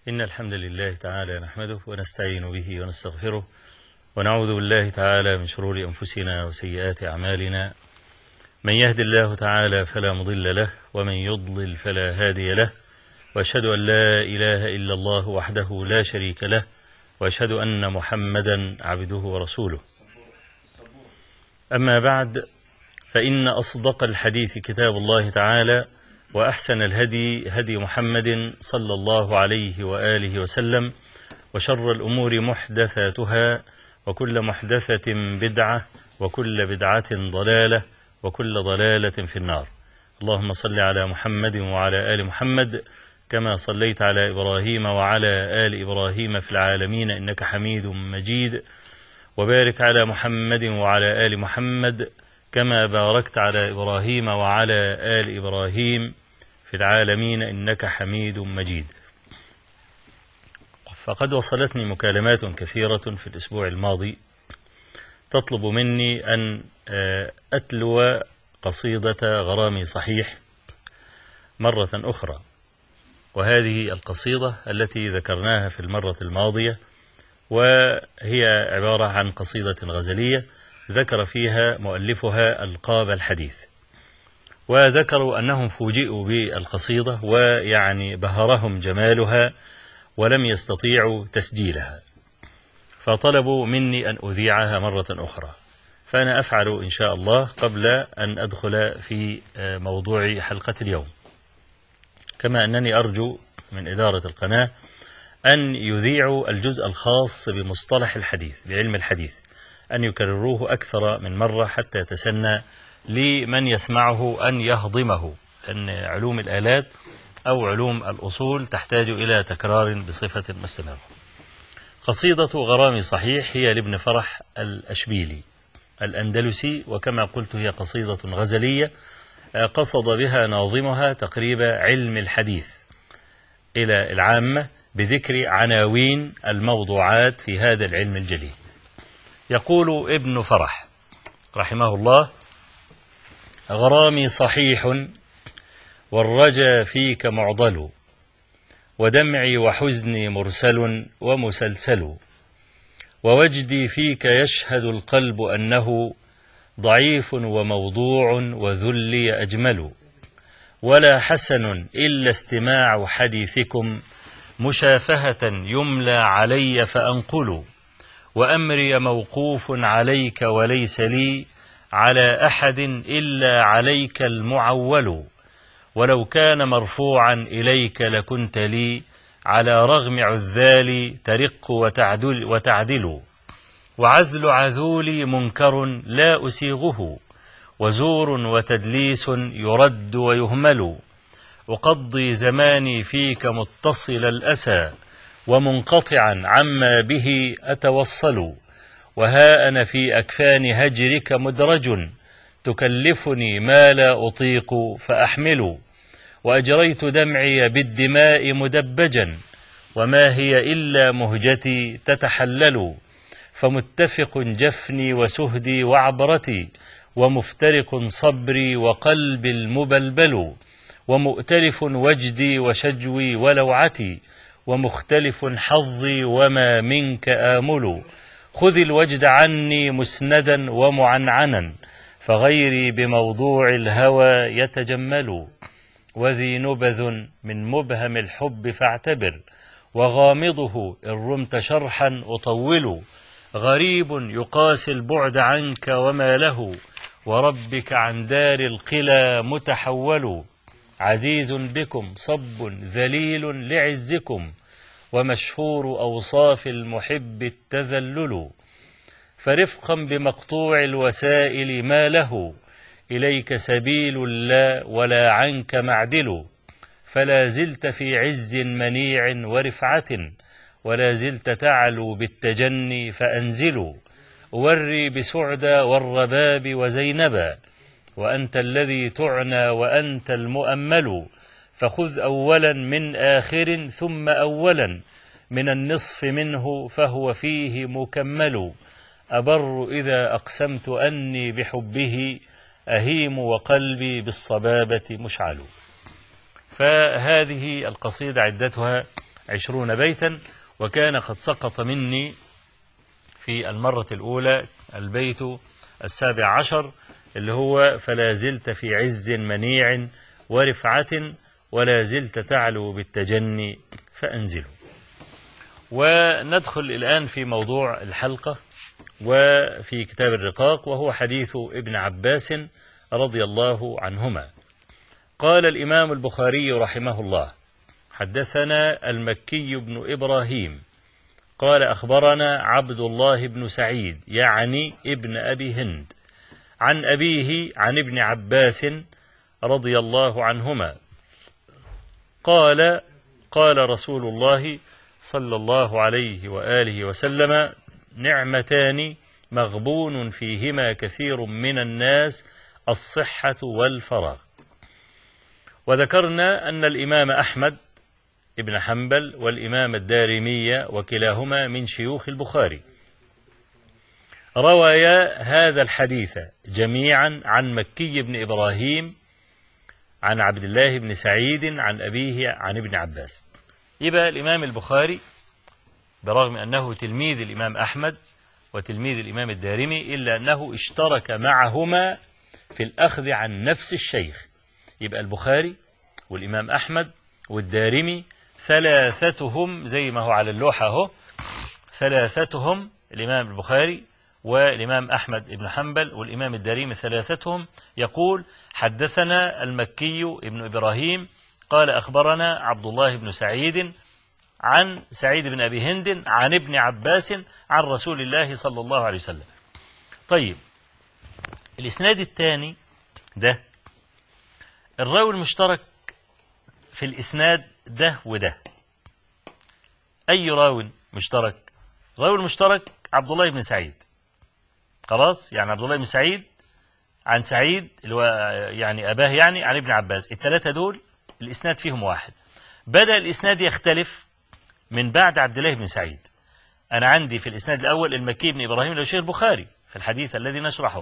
إن الحمد لله تعالى نحمده ونستعين به ونستغفره ونعوذ بالله تعالى من شرور أنفسنا وسيئات أعمالنا. من يهد الله تعالى فلا مضل له ومن يضلل فلا هادي له، وأشهد أن لا إله إلا الله وحده لا شريك له، وأشهد أن محمدا عبده ورسوله. أما بعد، فإن أصدق الحديث كتاب الله تعالى، وأحسن الهدي هدي محمد صلى الله عليه وآله وسلم، وشر الأمور محدثاتها، وكل محدثة بدعة، وكل بدعة ضلالة، وكل ضلالة في النار. اللهم صل على محمد وعلى آل محمد كما صليت على إبراهيم وعلى آل إبراهيم في العالمين إنك حميد مجيد، وبارك على محمد وعلى آل محمد كما باركت على إبراهيم وعلى آل إبراهيم في العالمين إنك حميد مجيد. فقد وصلتني مكالمات كثيرة في الأسبوع الماضي تطلب مني أن أتلو قصيدة غرامي صحيح مرة أخرى، وهذه القصيدة التي ذكرناها في المرة الماضية، وهي عبارة عن قصيدة غزلية ذكر فيها مؤلفها ألقاب الحديث، وذكروا أنهم فوجئوا بالقصيدة ويعني بهرهم جمالها ولم يستطيعوا تسجيلها، فطلبوا مني أن أذيعها مرة أخرى، فأنا أفعل إن شاء الله قبل أن أدخل في موضوع حلقة اليوم. كما أنني أرجو من إدارة القناة أن يذيعوا الجزء الخاص بمصطلح الحديث بعلم الحديث، أن يكرروه أكثر من مرة حتى يتسنى لمن يسمعه أن يهضمه، أن علوم الآلات أو علوم الأصول تحتاج إلى تكرار بصفة مستمرة. قصيدة غرامي صحيح هي لابن فرح الأشبيلي الأندلسي، وكما قلت هي قصيدة غزلية قصد بها ناظمها تقريب علم الحديث إلى العامة بذكر عناوين الموضوعات في هذا العلم الجليل. يقول ابن فرح رحمه الله: غرامي صحيح والرجا فيك معضل، ودمعي وحزني مرسل ومسلسل، ووجدي فيك يشهد القلب أنه ضعيف وموضوع وذلي أجمل، ولا حسن إلا استماع حديثكم مشافهة يملى علي فأنقل، وأمري موقوف عليك وليس لي على أحد إلا عليك المعول، ولو كان مرفوعا إليك لكنت لي على رغم عذالي ترق وتعدل، وعذل عذولي منكر لا أسيغه، وزور وتدليس يرد ويهمل، أقضي زماني فيك متصل الأسى ومنقطعا عما به أتوصل، وها أنا في أكفان هجرك مدرج تكلفني ما لا أطيق فأحمل، وأجريت دمعي بالدماء مدبجا وما هي إلا مهجتي تتحلل، فمتفق جفني وسهدي وعبرتي، ومفترق صبري وقلبي المبلبل، ومؤتلف وجدي وشجوي ولوعتي، ومختلف حظي وما منك آمل، خذ الوجد عني مسندا ومعنعنا، فغيري بموضوع الهوى يتجمل، وذي نبذ من مبهم الحب فاعتبر، وغامضه إن رمت شرحا أطول، غريب يقاسي البعد عنك وما له، وربك عن دار القلى متحول، عزيز بكم صب ذليل لعزكم، ومشهور أوصاف المحب التذلل، فرفقا بمقطوع الوسائل ما له إليك سبيل لا ولا عنك معدل، فلا زلت في عز منيع ورفعة، ولا زلت تعلو بالتجني فأنزل، وري بسعدى والرباب وزينبا، وأنت الذي تعنى وأنت المؤمل، فخذ أولا من آخر ثم أولا من النصف منه فهو فيه مكمل، أبر إذا أقسمت أني بحبه أهيم وقلبي بالصبابة مشعل. فهذه القصيدة عدتها 20 بيتا، وكان قد سقط مني في المرة الأولى البيت 17 اللي هو: فلا زلت في عز منيع ورفعة ولا زلت تعلو بالتجني فأنزله. وندخل الآن في موضوع الحلقة وفي كتاب الرقاق، وهو حديث ابن عباس رضي الله عنهما. قال الإمام البخاري رحمه الله: حدثنا المكي بن إبراهيم قال أخبرنا عبد الله بن سعيد يعني ابن أبي هند عن أبيه عن ابن عباس رضي الله عنهما قال: قال رسول الله صلى الله عليه وآله وسلم: نعمتان مغبون فيهما كثير من الناس، الصحة والفراغ. وذكرنا أن الإمام أحمد ابن حنبل والإمام الدارمي وكلاهما من شيوخ البخاري روايا هذا الحديث جميعا عن مكي بن إبراهيم عن عبد الله بن سعيد عن أبيه عن ابن عباس. يبقى الإمام البخاري برغم أنه تلميذ الإمام أحمد وتلميذ الإمام الدارمي إلا أنه اشترك معهما في الأخذ عن نفس الشيخ. يبقى البخاري والإمام أحمد والدارمي ثلاثتهم زي ما هو على اللوحة اهو، ثلاثتهم الإمام البخاري والإمام أحمد بن حنبل والإمام الدارمي ثلاثتهم يقول: حدثنا المكي ابن إبراهيم قال أخبرنا عبد الله بن سعيد عن سعيد بن أبي هند عن ابن عباس عن رسول الله صلى الله عليه وسلم. طيب، الإسناد الثاني ده الراوي المشترك في الإسناد ده وده. أي راوي مشترك؟ راوي المشترك عبد الله بن سعيد، خلاص، يعني عبد الله بن سعيد عن سعيد اللي هو يعني أباه يعني عن ابن عباس. الثلاثة دول الإسناد فيهم واحد. بدأ الإسناد يختلف من بعد عبد الله بن سعيد. أنا عندي في الإسناد الأول المكي بن إبراهيم اللي هو شيخ البخاري في الحديث الذي نشرحه،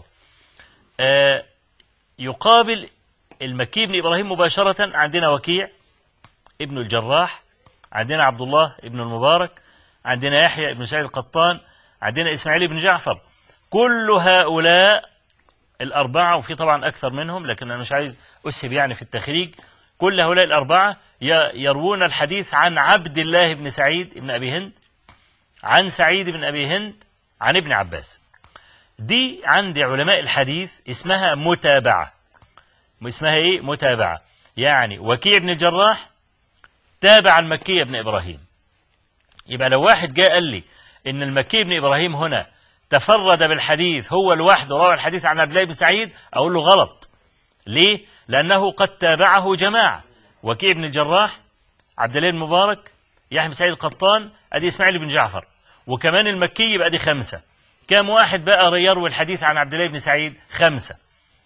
يقابل المكي بن إبراهيم مباشرة عندنا وكيع ابن الجراح، عندنا عبد الله ابن المبارك، عندنا يحيى ابن سعيد القطان، عندنا إسماعيل بن جعفر. كل هؤلاء الأربعة، وفي طبعا أكثر منهم لكن أنا مش عايز أسهب يعني في التخريج، كل هؤلاء الأربعة يروون الحديث عن عبد الله بن سعيد بن أبي هند عن سعيد بن أبي هند عن ابن عباس. دي عند علماء الحديث اسمها متابعة. اسمها إيه؟ متابعة. يعني وكيع بن الجراح تابع المكي بن إبراهيم. يبقى لو واحد جاء قال لي إن المكي بن إبراهيم هنا تفرد بالحديث هو لوحده روى الحديث عن عبد الله بن سعيد، أقول له غلط. ليه؟ لأنه قد تابعه جماعة: وكيع بن الجراح، عبد الله بن المبارك، يحيى بن سعيد القطان، أدي إسماعيل بن جعفر، وكمان المكي يبقى دي 5. كم واحد بقى يروي الحديث عن عبد الله بن سعيد؟ 5.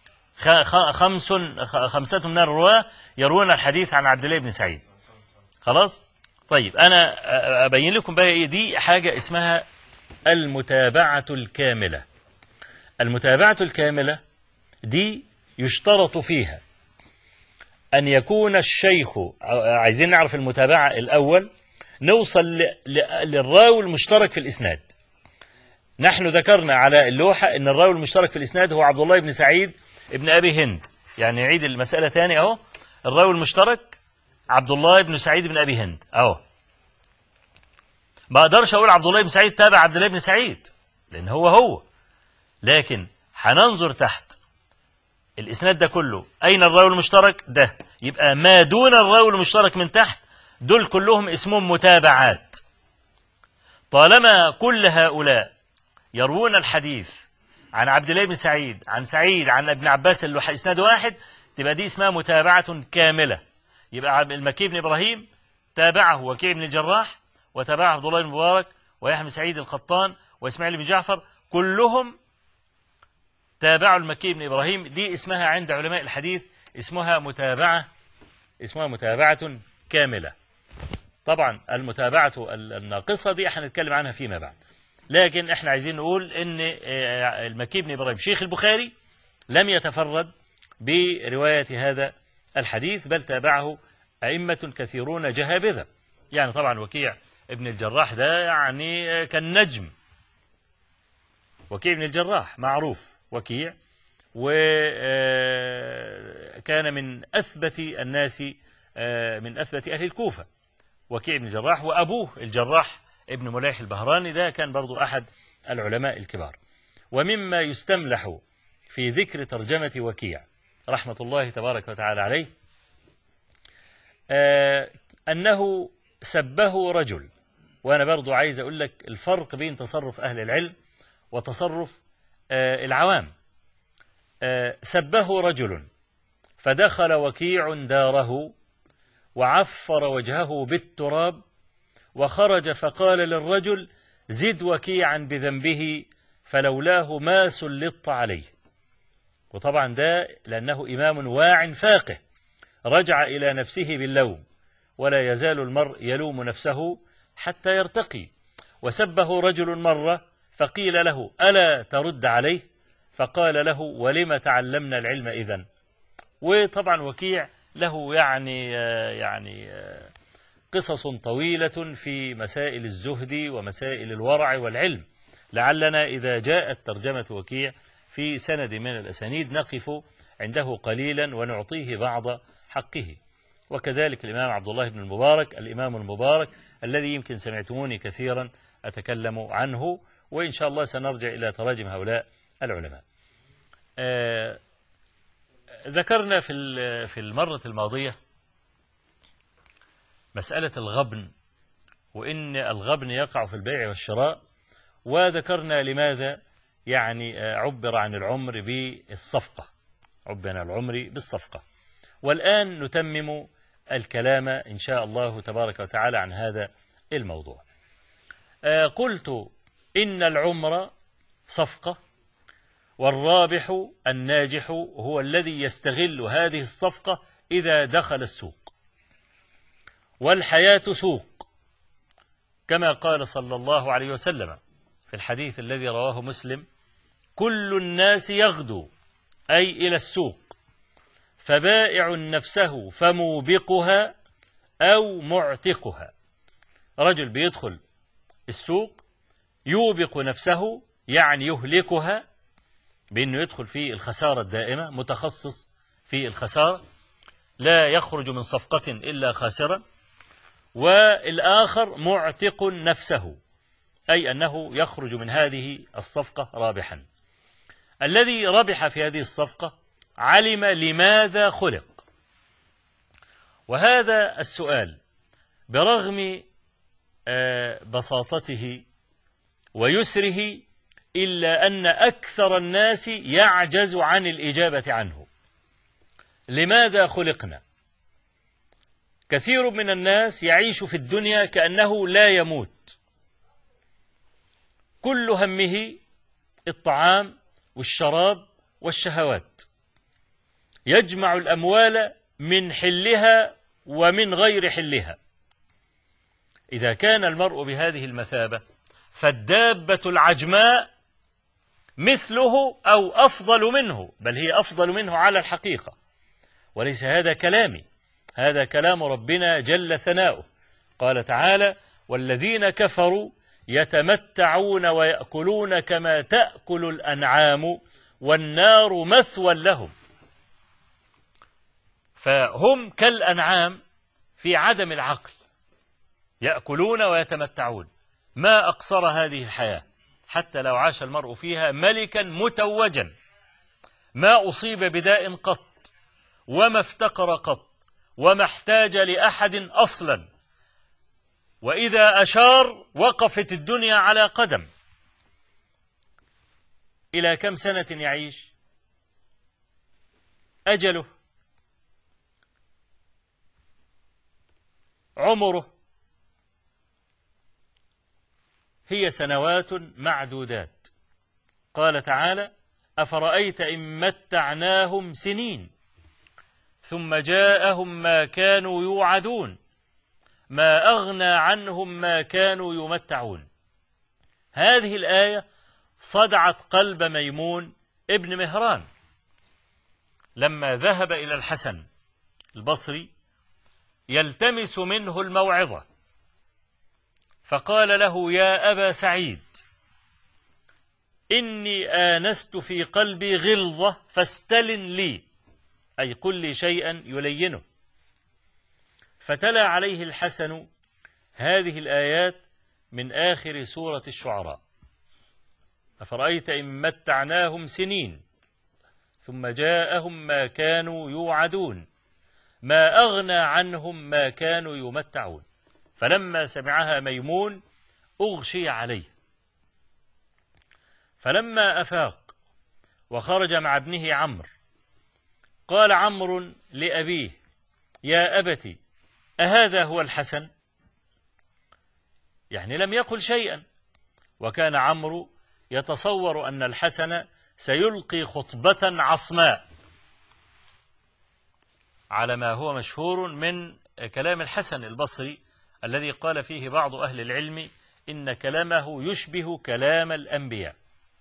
5 من الرواة يروون الحديث عن عبد الله بن سعيد. خلاص؟ طيب، أنا أبين لكم بقى إيه دي حاجة اسمها المتابعة الكاملة. المتابعة الكاملة دي يشترط فيها أن يكون الشيخ، عايزين نعرف المتابعة الأول، نوصل للراوي المشترك في الإسناد. نحن ذكرنا على اللوحة أن الراوي المشترك في الإسناد هو عبد الله بن سعيد ابن أبي هند. يعني نعيد المسألة ثاني أهو، الراوي المشترك عبد الله بن سعيد بن أبي هند أهو. ما أقدرش أقول عبد الله بن سعيد تابع عبد الله بن سعيد لأن هو، لكن هننظر تحت الإسناد ده كله أين الراوي المشترك ده. يبقى ما دون الراوي المشترك من تحت دول كلهم اسمهم متابعات. طالما كل هؤلاء يروون الحديث عن عبد الله بن سعيد عن سعيد عن ابن عباس اللي إسناد واحد، تبقى دي اسمها متابعة كاملة. يبقى المكي بن إبراهيم تابعه وكيع بن الجراح، وتابعه عبد الله بن المبارك، ويحيى بن سعيد القطان، وإسماعيل بن جعفر، كلهم تابعوا المكي بن إبراهيم. دي اسمها عند علماء الحديث اسمها متابعة كاملة. طبعا المتابعة الناقصة دي هنتكلم عنها فيما بعد، لكن احنا عايزين نقول ان المكي بن إبراهيم شيخ البخاري لم يتفرد برواية هذا الحديث، بل تابعه أئمة كثيرون جهابذة يعني طبعا وكيع ابن الجراح ده يعني كان نجم. وكيع ابن الجراح معروف وكيع، وكان من أثبت الناس، من أثبت أهل الكوفة وكيع بن الجراح. وأبوه الجراح ابن مليح البهراني ده كان برضو أحد العلماء الكبار. ومما يستملح في ذكر ترجمة وكيع رحمة الله تبارك وتعالى عليه أنه سبه رجل. وأنا برضو عايز أقول لك الفرق بين تصرف أهل العلم وتصرف العوام. سبه رجل فدخل وكيع داره وعفر وجهه بالتراب وخرج فقال للرجل زد وكيعا بذنبه فلولاه ما سلطت عليه. وطبعا ده لأنه إمام واع فاقه رجع إلى نفسه باللوم، ولا يزال المرء يلوم نفسه حتى يرتقي. وسبه رجل مرة فقيل له ألا ترد عليه؟ فقال له ولم تعلمنا العلم إذن. وطبعا وكيع له يعني قصص طويلة في مسائل الزهد ومسائل الورع والعلم، لعلنا إذا جاءت ترجمة وكيع في سند من الأسانيد نقف عنده قليلا ونعطيه بعض حقه. وكذلك الإمام عبد الله بن المبارك، الإمام المبارك الذي يمكن سمعتموني كثيرا أتكلم عنه، وإن شاء الله سنرجع إلى تراجم هؤلاء العلماء. ذكرنا في المرة الماضية مسألة الغبن، وإن الغبن يقع في البيع والشراء، وذكرنا لماذا يعني عبر عن العمر بالصفقة، عبر عن العمر بالصفقة. والآن نتمم الكلام إن شاء الله تبارك وتعالى عن هذا الموضوع. قلت إن العمر صفقة، والرابح الناجح هو الذي يستغل هذه الصفقة إذا دخل السوق. والحياة سوق كما قال صلى الله عليه وسلم في الحديث الذي رواه مسلم: كل الناس يغدو أي إلى السوق، فبائع نفسه فموبقها أو معتقها. رجل بيدخل السوق يوبق نفسه يعني يهلكها بأنه يدخل في الخسارة الدائمة، متخصص في الخسارة لا يخرج من صفقة إلا خاسرا. والآخر معتق نفسه أي أنه يخرج من هذه الصفقة رابحا. الذي ربح في هذه الصفقة علم لماذا خلق. وهذا السؤال برغم بساطته ويسره إلا أن أكثر الناس يعجز عن الإجابة عنه. لماذا خلقنا؟ كثير من الناس يعيش في الدنيا كأنه لا يموت، كل همه الطعام والشراب والشهوات، يجمع الأموال من حلها ومن غير حلها. إذا كان المرء بهذه المثابة فالدابة العجماء مثله أو أفضل منه، بل هي أفضل منه على الحقيقة. وليس هذا كلامي، هذا كلام ربنا جل ثناؤه. قال تعالى: والذين كفروا يتمتعون ويأكلون كما تأكل الأنعام والنار مثوى لهم. فهم كالأنعام في عدم العقل، يأكلون ويتمتعون. ما أقصر هذه الحياة، حتى لو عاش المرء فيها ملكا متوجا ما أصيب بداء قط، وما افتقر قط، وما احتاج لأحد أصلا، وإذا أشار وقفت الدنيا على قدم. إلى كم سنة يعيش؟ أجله، عمره هي سنوات معدودات. قال تعالى: أفرأيت إن متعناهم سنين ثم جاءهم ما كانوا يوعدون ما أغنى عنهم ما كانوا يمتعون. هذه الآية صدعت قلب ميمون ابن مهران لما ذهب إلى الحسن البصري يلتمس منه الموعظة، فقال له: يا أبا سعيد، إني آنست في قلبي غلظة فاستلن لي، أي قل لي شيئا يلينه. فتلا عليه الحسن هذه الآيات من آخر سورة الشعراء: أفرأيت إن متعناهم سنين ثم جاءهم ما كانوا يوعدون ما أغنى عنهم ما كانوا يمتعون. فلما سمعها ميمون أغشي عليه، فلما أفاق وخرج مع ابنه عمرو قال عمرو لأبيه: يا أبت، أهذا هو الحسن؟ يعني لم يقل شيئا، وكان عمرو يتصور أن الحسن سيلقي خطبة عصماء، على ما هو مشهور من كلام الحسن البصري الذي قال فيه بعض أهل العلم إن كلامه يشبه كلام الأنبياء.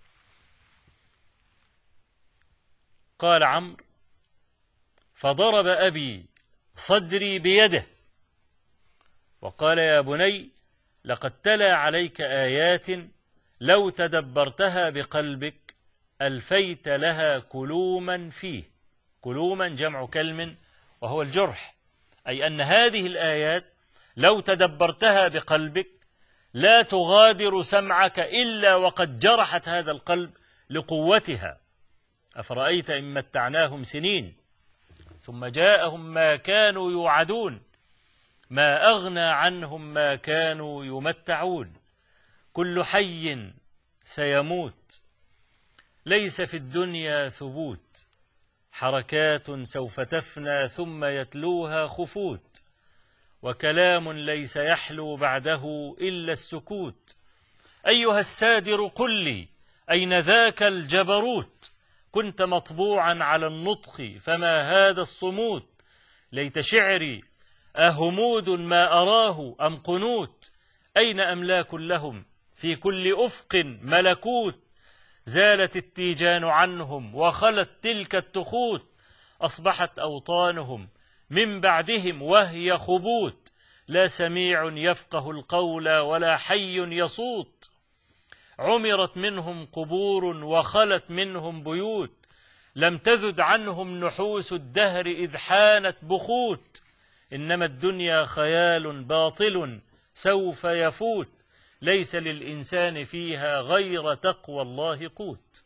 قال عمرو: فضرب أبي صدري بيده وقال: يا بني، لقد تلا عليك آيات لو تدبرتها بقلبك ألفيت لها كلوما فيه. كلوما جمع كلم وهو الجرح، أي أن هذه الآيات لو تدبرتها بقلبك لا تغادر سمعك إلا وقد جرحت هذا القلب لقوتها. أفرأيت إن متعناهم سنين ثم جاءهم ما كانوا يوعدون ما أغنى عنهم ما كانوا يمتعون. كل حي سيموت، ليس في الدنيا ثبوت، حركات سوف تفنى ثم يتلوها خفوت، وكلام ليس يحلو بعده إلا السكوت. أيها السادر قل لي أين ذاك الجبروت؟ كنت مطبوعا على النطق فما هذا الصموت؟ ليت شعري أهمود ما أراه أم قنوت؟ أين أملاك لهم في كل أفق ملكوت؟ زالت التيجان عنهم وخلت تلك التخوت، أصبحت أوطانهم من بعدهم وهي خبوت، لا سميع يفقه القول ولا حي يصوت. عمرت منهم قبور وخلت منهم بيوت، لم تذد عنهم نحوس الدهر إذ حانت بخوت. إنما الدنيا خيال باطل سوف يفوت، ليس للإنسان فيها غير تقوى الله قوت.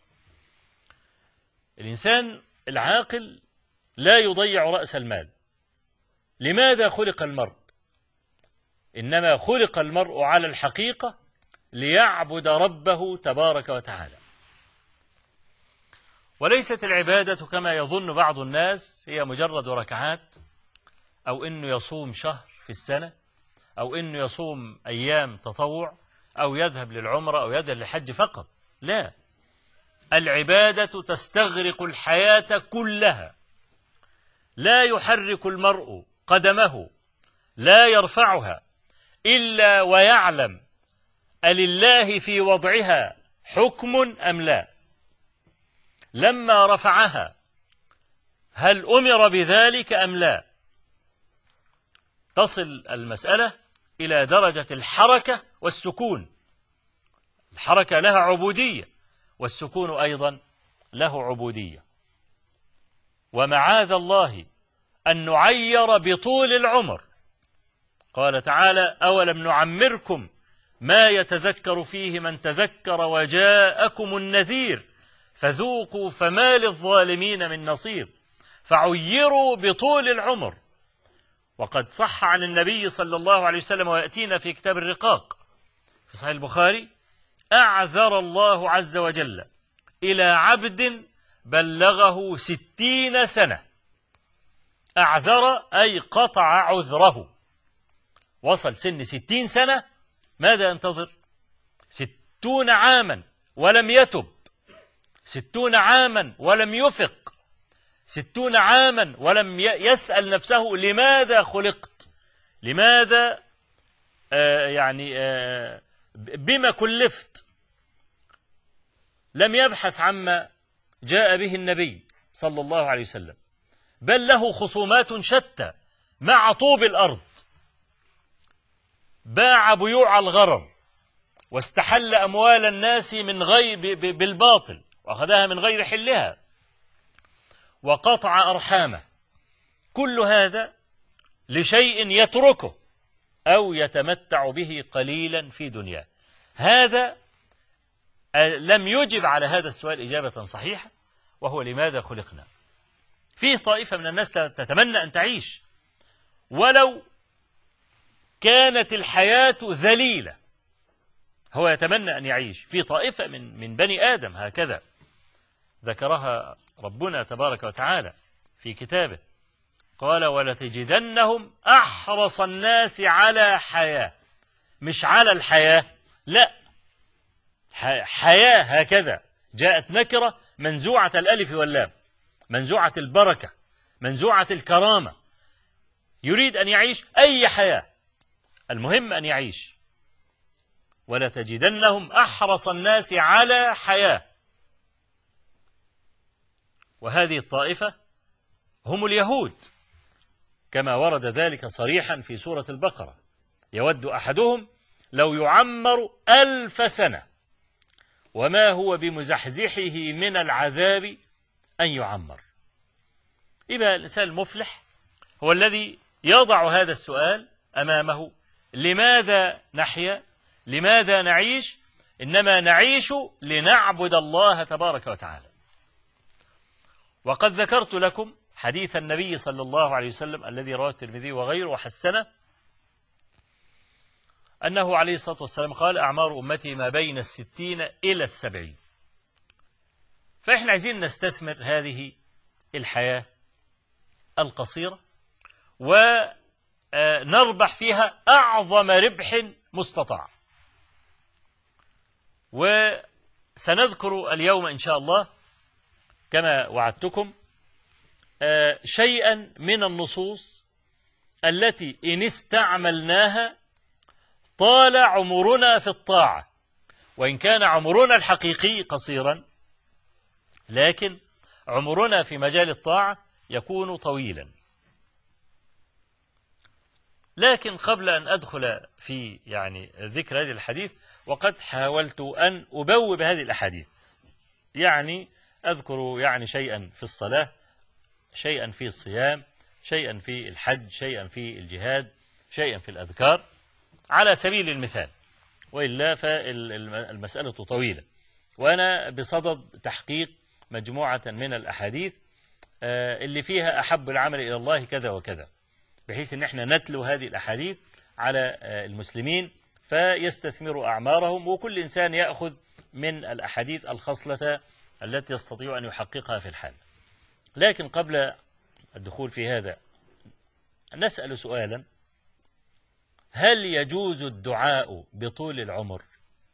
الإنسان العاقل لا يضيع رأس المال. لماذا خلق المرء؟ إنما خلق المرء على الحقيقة ليعبد ربه تبارك وتعالى، وليست العبادة كما يظن بعض الناس هي مجرد ركعات، أو إنه يصوم شهر في السنة، أو إنه يصوم أيام تطوع، أو يذهب للعمرة أو يذهب للحج فقط. لا، العبادة تستغرق الحياة كلها. لا يحرك المرء قدمه، لا يرفعها إلا ويعلم ألله في وضعها حكم أم لا. لما رفعها هل أمر بذلك أم لا؟ تصل المسألة إلى درجة الحركة والسكون. الحركة لها عبودية، والسكون أيضا له عبودية. ومعاذ الله أن نعير بطول العمر. قال تعالى: أولم نعمركم ما يتذكر فيه من تذكر وجاءكم النذير فذوقوا فما للظالمين من نصير. فعيروا بطول العمر. وقد صح عن النبي صلى الله عليه وسلم، ويأتينا في كتاب الرقاق في صحيح البخاري: أعذر الله عز وجل إلى عبد بلغه 60 سنة. أعذر أي قطع عذره. وصل سن 60 سنة، ماذا ينتظر؟ 60 عاما ولم يتب، 60 عاما ولم يفق، 60 عاما ولم يسأل نفسه لماذا خلقت، لماذا بما كلفت. لم يبحث عما جاء به النبي صلى الله عليه وسلم، بل له خصومات شتى مع طوب الأرض. باع بيوع الغرر واستحل أموال الناس من غير بالباطل وأخذها من غير حلها وقطع أرحامه، كل هذا لشيء يتركه أو يتمتع به قليلا في دنياه. هذا لم يجب على هذا السؤال إجابة صحيحة، وهو لماذا خلقنا. فيه طائفة من الناس تتمنى أن تعيش ولو كانت الحياة ذليلة، هو يتمنى أن يعيش. في طائفة من بني آدم هكذا ذكرها ربنا تبارك وتعالى في كتابه، قال ولتجدنهم أحرص الناس على حياة، مش على الحياة، لا، حياة هكذا جاءت نكرة منزوعة الألف واللام، منزوعة البركة، منزوعة الكرامة، يريد أن يعيش أي حياة، المهم أن يعيش. ولتجدنهم أحرص الناس على حياة، وهذه الطائفة هم اليهود كما ورد ذلك صريحا في سورة البقرة، يود أحدهم لو يعمر 1000 سنة وما هو بمزحزحه من العذاب أن يعمر. يبقى الإنسان المفلح هو الذي يضع هذا السؤال أمامه: لماذا نحيا؟ لماذا نعيش؟ إنما نعيش لنعبد الله تبارك وتعالى. وقد ذكرت لكم حديث النبي صلى الله عليه وسلم الذي رواه الترمذي وغيره وحسنه، أنه عليه الصلاة والسلام قال: أعمار أمتي ما بين 60 إلى 70. فإحنا عايزين نستثمر هذه الحياة القصيرة ونربح فيها أعظم ربح مستطاع. وسنذكر اليوم إن شاء الله كما وعدتكم شيئا من النصوص التي إن استعملناها طال عمرنا في الطاعة، وإن كان عمرنا الحقيقي قصيرا لكن عمرنا في مجال الطاعة يكون طويلا. لكن قبل أن أدخل في ذكر هذه الحديث، وقد حاولت أن أبوب هذه الأحاديث، أذكر شيئا في الصلاة، شيئا في الصيام، شيئا في الحج، شيئا في الجهاد، شيئا في الأذكار على سبيل المثال، وإلا فالمسألة طويلة، وأنا بصدد تحقيق مجموعة من الأحاديث اللي فيها أحب العمل إلى الله كذا وكذا، بحيث أن احنا نتلو هذه الأحاديث على المسلمين فيستثمروا أعمارهم، وكل إنسان يأخذ من الأحاديث الخصلة التي يستطيع أن يحققها في الحال. لكن قبل الدخول في هذا نسأل سؤالا: هل يجوز الدعاء بطول العمر؟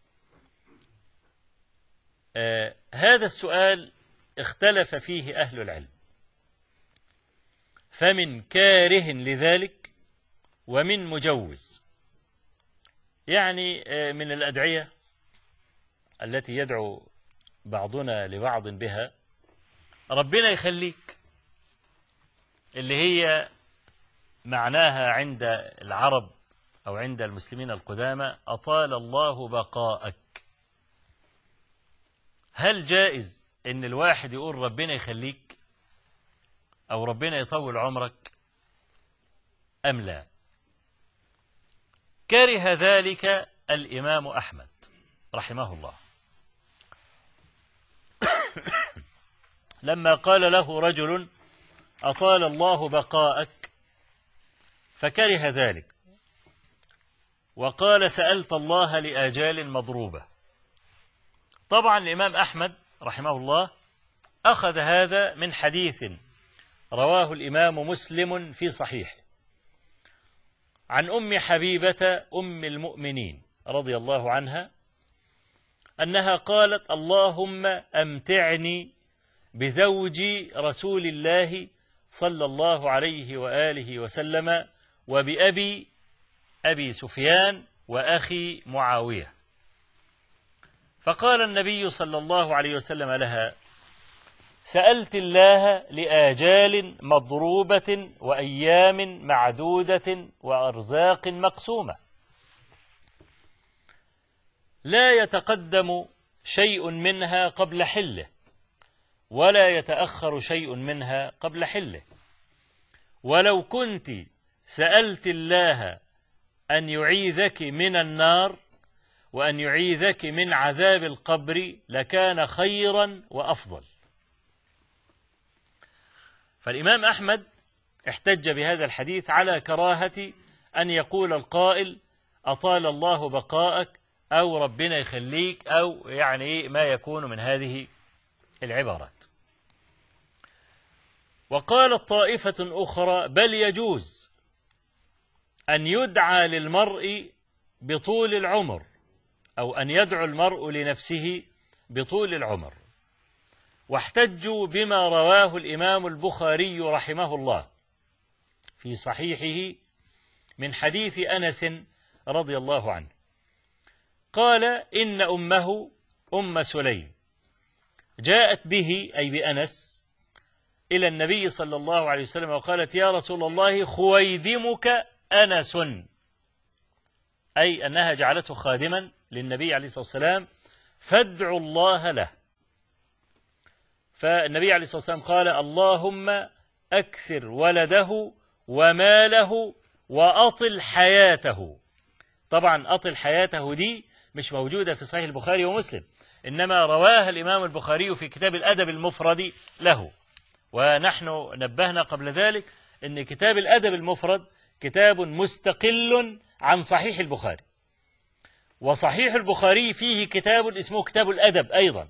هذا السؤال اختلف فيه أهل العلم، فمن كاره لذلك ومن مجوز. من الأدعية التي يدعو بعضنا لبعض بها ربنا يخليك، اللي هي معناها عند العرب أو عند المسلمين القدامى أطال الله بقاءك. هل جائز إن الواحد يقول ربنا يخليك أو ربنا يطول عمرك أم لا؟ كره ذلك الإمام أحمد رحمه الله لما قال له رجل: أطال الله بقاءك، فكره ذلك وقال: سألت الله لآجال مضروبة. طبعا الإمام أحمد رحمه الله أخذ هذا من حديث رواه الإمام مسلم في صحيح عن أم حبيبة أم المؤمنين رضي الله عنها أنها قالت: اللهم أمتعني بزوج رسول الله صلى الله عليه وآله وسلم وبأبي أبي سفيان وأخي معاوية. فقال النبي صلى الله عليه وسلم لها: سألت الله لآجال مضروبة وأيام معدودة وأرزاق مقسومة. لا يتقدم شيء منها قبل حله، ولا يتأخر شيء منها قبل حله. ولو كنت سألت الله أن يعيذك من النار وأن يعيذك من عذاب القبر لكان خيرا وأفضل. فالإمام أحمد احتج بهذا الحديث على كراهة أن يقول القائل أطال الله بقاءك أو ربنا يخليك أو يعني ما يكون من هذه العبارات. وقالت طائفة أخرى بل يجوز أن يدعى للمرء بطول العمر، أو أن يدعو المرء لنفسه بطول العمر، واحتجوا بما رواه الإمام البخاري رحمه الله في صحيحه من حديث أنس رضي الله عنه قال إن أمه أم سليم جاءت به أي بأنس إلى النبي صلى الله عليه وسلم وقالت يا رسول الله خويدمك أنس، أي أنها جعلته خادما للنبي عليه الصلاة والسلام فادعوا الله له. فالنبي عليه الصلاة والسلام قال اللهم أكثر ولده وماله وأطل حياته. طبعا أطل حياته دي مش موجودة في صحيح البخاري ومسلم، إنما رواها الإمام البخاري في كتاب الأدب المفرد له. ونحن نبهنا قبل ذلك أن كتاب الأدب المفرد كتاب مستقل عن صحيح البخاري، وصحيح البخاري فيه كتاب اسمه كتاب الأدب أيضا.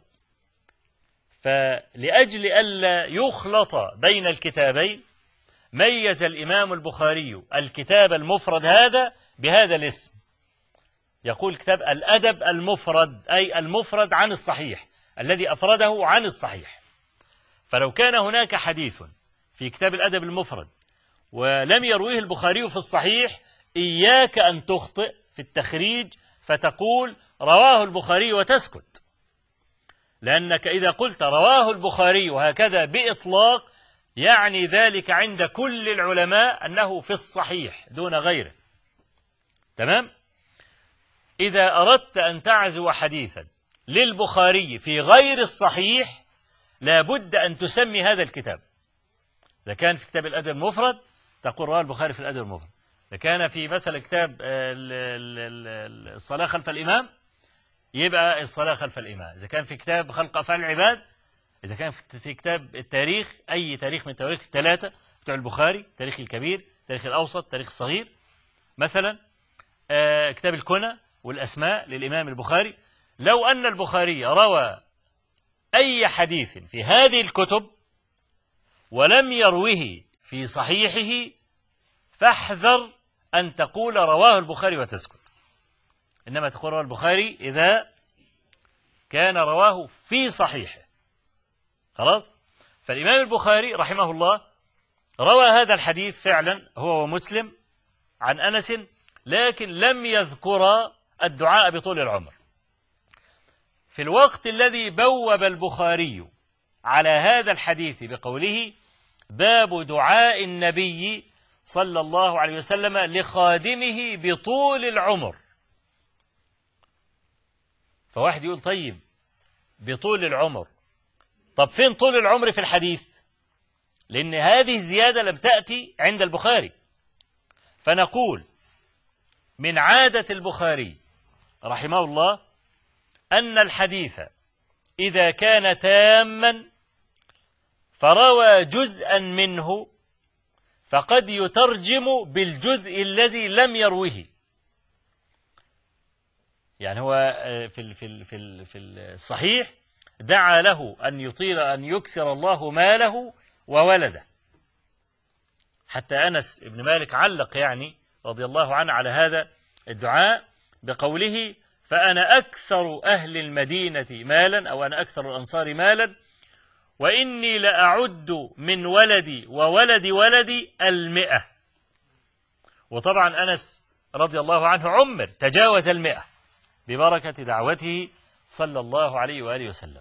فلأجل ألا يخلط بين الكتابين ميز الإمام البخاري الكتاب المفرد هذا بهذا الاسم، يقول كتاب الأدب المفرد، أي المفرد عن الصحيح الذي أفرده عن الصحيح. فلو كان هناك حديث في كتاب الأدب المفرد ولم يرويه البخاري في الصحيح إياك أن تخطئ في التخريج فتقول رواه البخاري وتسكت، لأنك إذا قلت رواه البخاري وهكذا بإطلاق يعني ذلك عند كل العلماء أنه في الصحيح دون غيره. تمام؟ إذا أردت أن تعزو حديثا للبخاري في غير الصحيح لابد أن تسمي هذا الكتاب. إذا كان في كتاب الأدب المفرد تقول رواه البخاري في الأدب المفرد. إذا كان في مثلا كتاب الصلاة خلف الإمام يبقى الصلاة خلف الإمام. إذا كان في كتاب خلق أفعال العباد، إذا كان في كتاب التاريخ أي تاريخ من تواريخ الثلاثة بتوع البخاري، تاريخ الكبير، تاريخ الأوسط، تاريخ الصغير مثلا، كتاب الكنى والأسماء للإمام البخاري، لو أن البخاري روى أي حديث في هذه الكتب ولم يروه في صحيحه فاحذر أن تقول رواه البخاري وتسكت، إنما تقول رواه البخاري إذا كان رواه في صحيحه. خلاص؟ فالإمام البخاري رحمه الله روى هذا الحديث فعلا هو ومسلم عن أنس، لكن لم يذكر الدعاء بطول العمر. في الوقت الذي بوب البخاري على هذا الحديث بقوله باب دعاء النبي صلى الله عليه وسلم لخادمه بطول العمر. فواحد يقول طيب بطول العمر، طب فين طول العمر في الحديث؟ لأن هذه الزيادة لم تأتي عند البخاري. فنقول من عادة البخاري رحمه الله أن الحديث إذا كان تاما فروى جزءا منه فقد يترجم بالجزء الذي لم يروه. يعني هو في الصحيح دعا له أن يطيل أن يكثر الله ماله وولده، حتى أنس بن مالك علق يعني رضي الله عنه على هذا الدعاء بقوله فأنا أكثر أهل المدينة مالا، أو أنا أكثر الأنصار مالا، وإني لأعد من ولدي وولد ولدي 100. وطبعا أنس رضي الله عنه عمر تجاوز 100 ببركة دعوته صلى الله عليه وآله وسلم.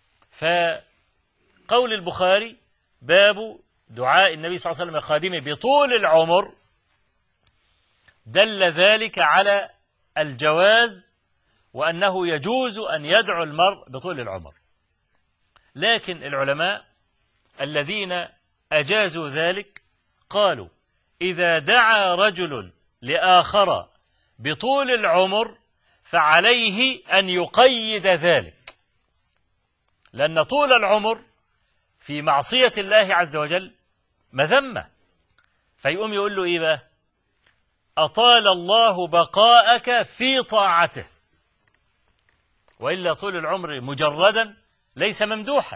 فقول البخاري باب دعاء النبي صلى الله عليه وسلم خادمه بطول العمر دل ذلك على الجواز وأنه يجوز أن يدعو المرء بطول العمر. لكن العلماء الذين أجازوا ذلك قالوا إذا دعا رجل لآخر بطول العمر فعليه أن يقيد ذلك، لأن طول العمر في معصية الله عز وجل مذمة، فيقوم يقول له إيه بقى؟ أطال الله بقاءك في طاعته، وإلا طول العمر مجردا ليس ممدوحا.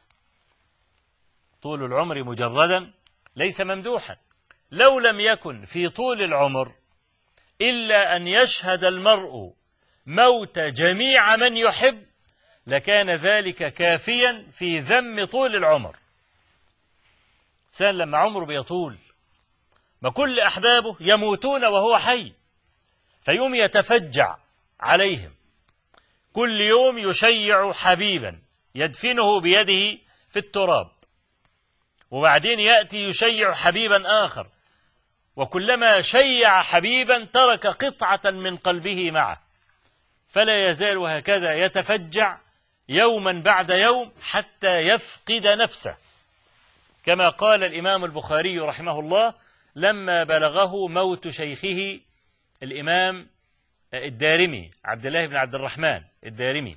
طول العمر مجردا ليس ممدوحا. لو لم يكن في طول العمر إلا أن يشهد المرء موت جميع من يحب لكان ذلك كافيا في ذم طول العمر. إنسان لما عمره بيطول ما كل أحبابه يموتون وهو حي، فيوم يتفجع عليهم، كل يوم يشيع حبيبا يدفنه بيده في التراب، وبعدين يأتي يشيع حبيبا آخر، وكلما شيع حبيبا ترك قطعة من قلبه معه، فلا يزال هكذا يتفجع يوما بعد يوم حتى يفقد نفسه، كما قال الإمام البخاري رحمه الله لما بلغه موت شيخه الإمام الدارمي عبد الله بن عبد الرحمن الدارمي،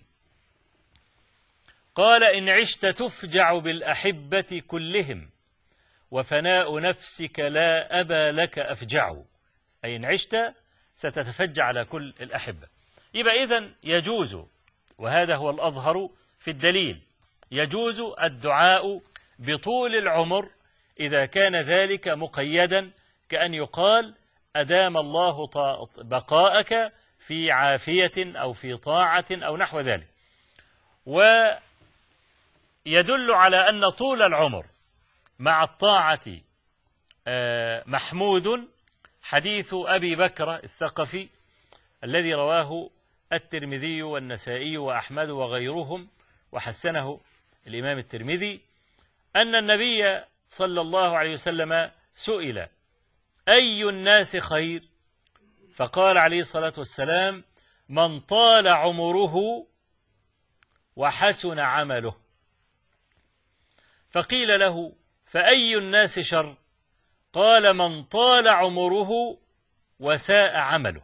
قال إن عشت تفجع بالأحبة كلهم وفناء نفسك لا أبا لك أفجع، أي إن عشت ستتفجع على كل الأحبة. يبقى إذن يجوز، وهذا هو الأظهر في الدليل، يجوز الدعاء بطول العمر إذا كان ذلك مقيدا، كأن يقال أدام الله بقاءك في عافية أو في طاعة أو نحو ذلك. ويدل على أن طول العمر مع الطاعة محمود حديث أبي بكر الثقفي الذي رواه الترمذي والنسائي وأحمد وغيرهم وحسنه الإمام الترمذي، أن النبي صلى الله عليه وسلم سئل أي الناس خير؟ فقال عليه الصلاة والسلام من طال عمره وحسن عمله. فقيل له فأي الناس شر؟ قال من طال عمره وساء عمله.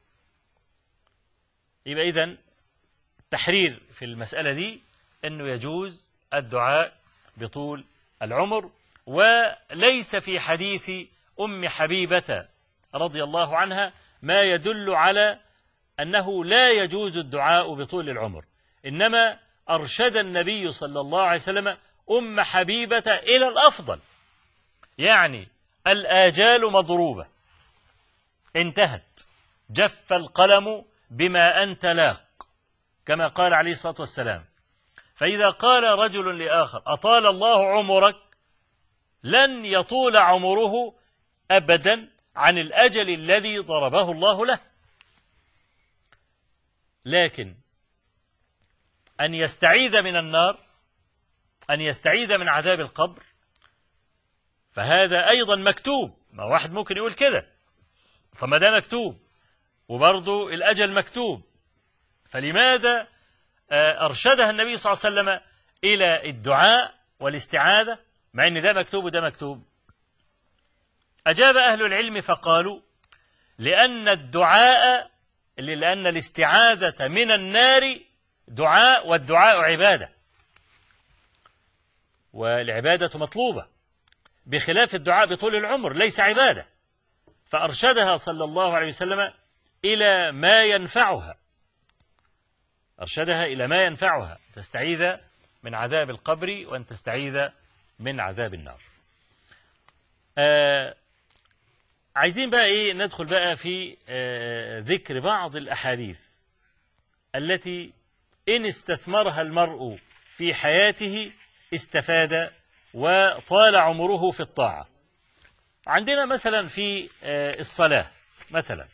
يبقى إذن التحرير في المسألة دي أنه يجوز الدعاء بطول العمر، وليس في حديث أم حبيبة رضي الله عنها ما يدل على أنه لا يجوز الدعاء بطول العمر، إنما أرشد النبي صلى الله عليه وسلم أم حبيبة إلى الأفضل، يعني الآجال مضروبة انتهت، جف القلم بما أنت لاق، كما قال عليه الصلاة والسلام. فإذا قال رجل لآخر أطال الله عمرك، لن يطول عمره أبدا عن الأجل الذي ضربه الله له. لكن أن يستعيذ من النار، أن يستعيذ من عذاب القبر، فهذا أيضا مكتوب. ما واحد ممكن يقول كده، فما ده مكتوب وبرضه الأجل مكتوب، فلماذا أرشدها النبي صلى الله عليه وسلم إلى الدعاء والاستعاذة مع أن ده مكتوب وده مكتوب؟ أجاب أهل العلم فقالوا لأن الاستعاذة من النار دعاء، والدعاء عبادة، والعبادة مطلوبة، بخلاف الدعاء بطول العمر ليس عبادة. فأرشدها صلى الله عليه وسلم إلى ما ينفعها، أرشدها إلى ما ينفعها، تستعيذ من عذاب القبر وأن تستعيذ من عذاب النار. عايزين بقى إيه، ندخل بقى في ذكر بعض الأحاديث التي إن استثمرها المرء في حياته استفاد وطال عمره في الطاعة. عندنا مثلا في الصلاة، مثلا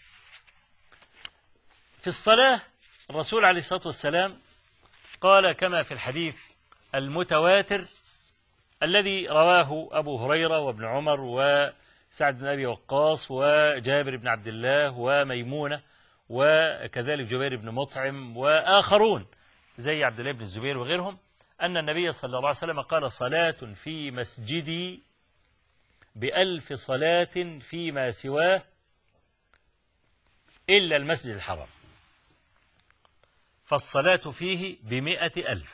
في الصلاة الرسول عليه الصلاة والسلام قال كما في الحديث المتواتر الذي رواه أبو هريرة وابن عمر وسعد بن أبي وقاص وجابر بن عبد الله وميمونة وكذلك جبير بن مطعم وآخرون زي عبد الله بن الزبير وغيرهم، أن النبي صلى الله عليه وسلم قال: صلاة في مسجدي ب1000 صلاة فيما سواه إلا المسجد الحرام، فالصلاة فيه ب100,000.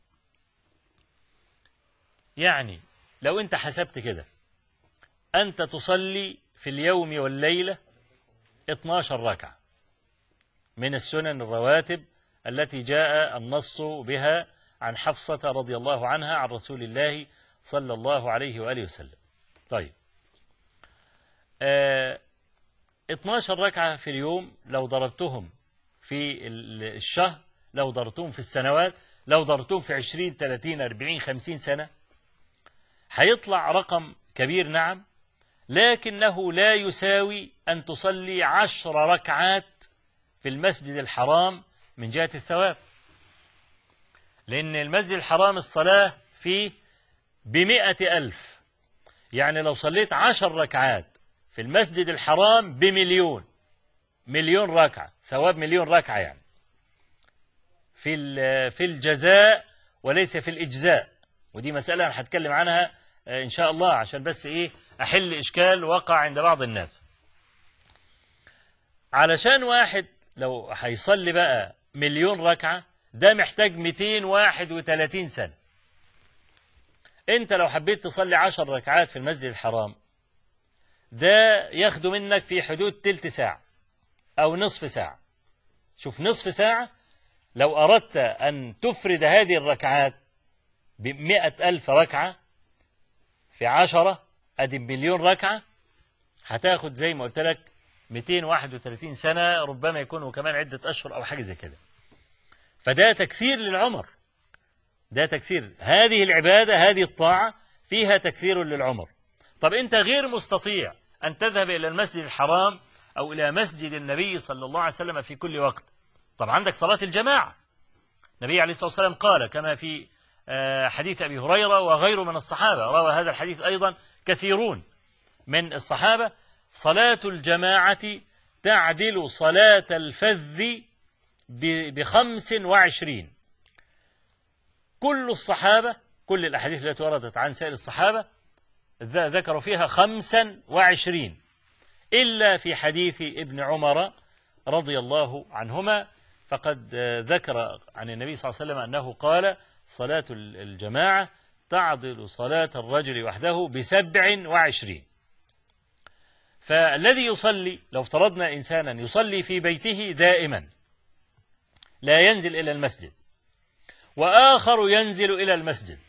يعني لو أنت حسبت كده، أنت تصلي في اليوم والليلة 12 ركعة من السنن الرواتب التي جاء النص بها عن حفصة رضي الله عنها عن رسول الله صلى الله عليه وآله وسلم. طيب 12 ركعة في اليوم لو ضربتهم في الشهر، لو ضربتهم في السنوات، لو ضربتهم في 20 30 40 50 سنة، هيطلع رقم كبير نعم، لكنه لا يساوي أن تصلي 10 ركعات في المسجد الحرام من جهة الثواب، لأن المسجد الحرام الصلاة فيه ب100,000. يعني لو صليت 10 ركعات في المسجد الحرام ب1,000,000، مليون ركعة ثواب، مليون ركعة يعني في الجزاء وليس في الإجزاء. ودي مسألة أنا هتكلم عنها إن شاء الله، عشان بس إيه أحل إشكال وقع عند بعض الناس. علشان واحد لو هيصلي بقى مليون ركعة ده محتاج 231 سنة. أنت لو حبيت تصلي 10 ركعات في المسجد الحرام ده ياخد منك في حدود تلت ساعة أو نصف ساعة. شوف، نصف ساعة لو أردت أن تفرد هذه الركعات ب100,000 ركعة في 10 أدي مليون ركعة، هتاخد زي ما قلت لك 231 سنة، ربما يكونوا كمان عدة أشهر أو حاجة زي كده. فده تكثير للعمر، ده تكثير. هذه العبادة، هذه الطاعة فيها تكثير للعمر. طب أنت غير مستطيع أن تذهب إلى المسجد الحرام أو إلى مسجد النبي صلى الله عليه وسلم في كل وقت. طب عندك صلاة الجماعة. النبي عليه الصلاة والسلام قال كما في حديث أبي هريرة وغيره من الصحابة، روى هذا الحديث أيضا كثيرون من الصحابة: صلاة الجماعة تعدل صلاة الفذ ب25. كل الصحابة، كل الأحاديث التي وردت عن سائر الصحابة ذكروا فيها 25، إلا في حديث ابن عمر رضي الله عنهما، فقد ذكر عن النبي صلى الله عليه وسلم أنه قال: صلاة الجماعة تعدل صلاة الرجل وحده ب27. فالذي يصلي، لو افترضنا إنسانا يصلي في بيته دائما لا ينزل إلى المسجد، وآخر ينزل إلى المسجد،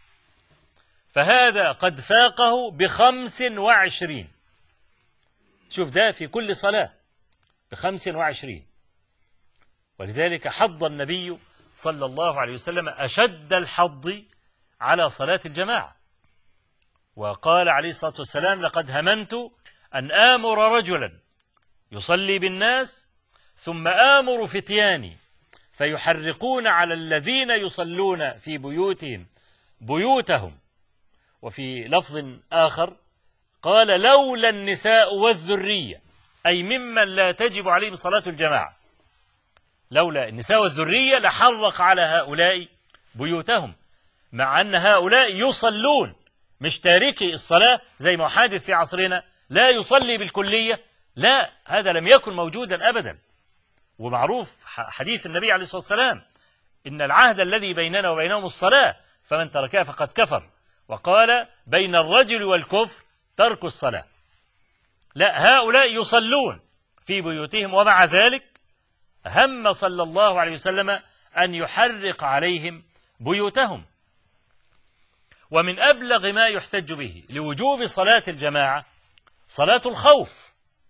فهذا قد فاقه ب25. شوف، ده في كل صلاة ب25. ولذلك حض النبي صلى الله عليه وسلم أشد الحض على صلاة الجماعة، وقال عليه الصلاة والسلام: لقد هممت أن آمر رجلا يصلي بالناس ثم آمر فتياني فيحرقون على الذين يصلون في بيوتهم. وفي لفظ آخر قال: لولا النساء والذرية، أي ممن لا تجب عليهم صلاة الجماعة، لولا النساء والذرية لحرق على هؤلاء بيوتهم، مع أن هؤلاء يصلون، مش تاركي الصلاة زي ما حادث في عصرنا، لا يصلي بالكلية، لا، هذا لم يكن موجودا أبدا. ومعروف حديث النبي عليه الصلاة والسلام: إن العهد الذي بيننا وبينهم الصلاة، فمن تركها فقد كفر. وقال: بين الرجل والكفر ترك الصلاة. لا، هؤلاء يصلون في بيوتهم، ومع ذلك هم صلى الله عليه وسلم أن يحرق عليهم بيوتهم. ومن أبلغ ما يحتج به لوجوب صلاة الجماعة صلاة الخوف.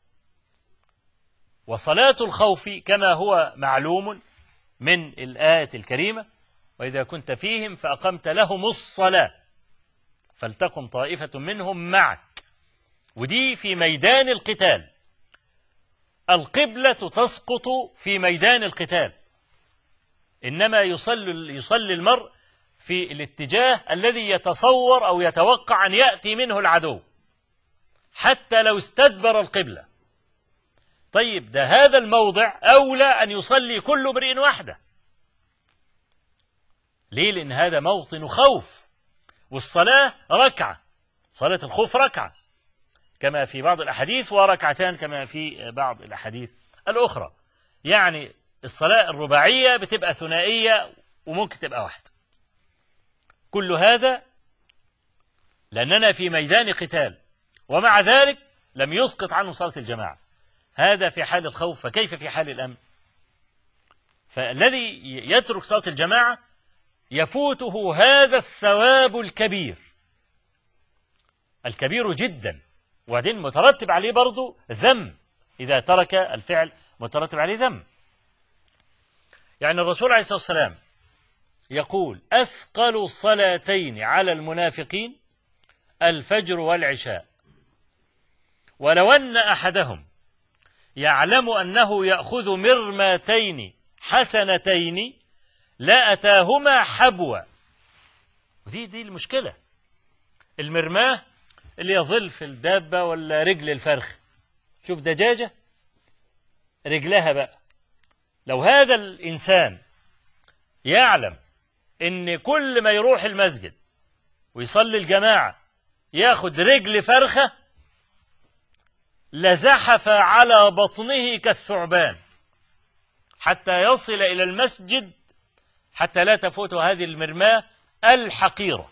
وصلاة الخوف كما هو معلوم من الآية الكريمة: وإذا كنت فيهم فأقمت لهم الصلاة فلتقم طائفة منهم معك. ودي في ميدان القتال، القبلة تسقط في ميدان القتال، إنما يصلي المرء في الاتجاه الذي يتصور أو يتوقع أن يأتي منه العدو، حتى لو استدبر القبلة طيب ده هذا الموضع أولى أن يصلي كل امرئ وحده. ليه؟ لأن هذا موطن خوف، والصلاة ركعة، صلاة الخوف ركعة كما في بعض الأحاديث، وركعتان كما في بعض الأحاديث الأخرى. يعني الصلاة الرباعية بتبقى ثنائية وممكن تبقى واحدة. كل هذا لأننا في ميدان قتال، ومع ذلك لم يسقط عنه صلاة الجماعة. هذا في حال الخوف، فكيف في حال الأمن؟ فالذي يترك صلاة الجماعة يفوته هذا الثواب الكبير، الكبير جدا، وبعدين مترتب عليه برضو ذم. إذا ترك الفعل مترتب عليه ذم. يعني الرسول عليه الصلاة والسلام يقول: أثقل صلاتين على المنافقين الفجر والعشاء، ولو أن أحدهم يعلم أنه يأخذ مرماتين حسنتين لأتاهما حبوا. دي المشكلة. المرماه اللي يظل في الدابة ولا رجل الفرخ. شوف دجاجة رجلها بقى، لو هذا الإنسان يعلم إن كل ما يروح المسجد ويصلي الجماعة ياخد رجل فرخة لزحف على بطنه كالثعبان حتى يصل إلى المسجد حتى لا تفوته هذه المرماة الحقيرة.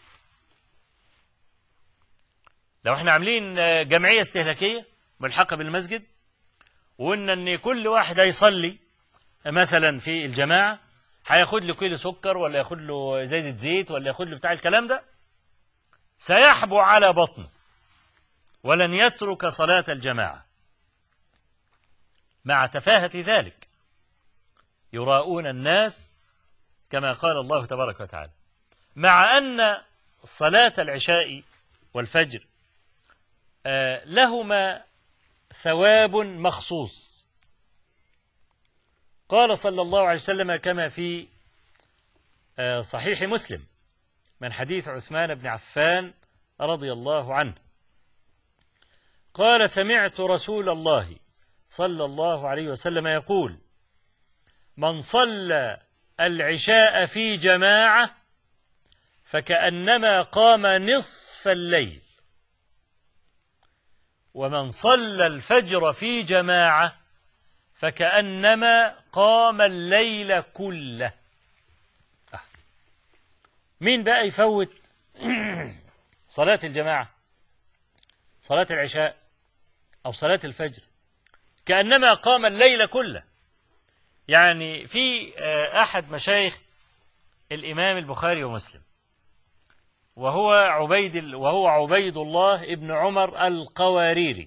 لو احنا عاملين جمعية استهلاكية ملحقة بالمسجد، وقلنا ان كل واحد هيصلي مثلا في الجماعة هياخد له كيلو سكر ولا ياخد له زيت زيت ولا ياخد له بتاع الكلام ده، سيحبو على بطنه ولن يترك صلاة الجماعة. مع تفاهة ذلك يراؤون الناس كما قال الله تبارك وتعالى، مع أن صلاة العشاء والفجر لهما ثواب مخصوص. قال صلى الله عليه وسلم كما في صحيح مسلم من حديث عثمان بن عفان رضي الله عنه قال: سمعت رسول الله صلى الله عليه وسلم يقول: من صلى العشاء في جماعة فكأنما قام نصف الليل، ومن صلى الفجر في جماعة فكأنما قام الليل كله. مين بقى يفوت صلاة الجماعة، صلاة العشاء أو صلاة الفجر؟ كأنما قام الليل كله. يعني في أحد مشايخ الإمام البخاري ومسلم وهو عبيد الله ابن عمر القواريري،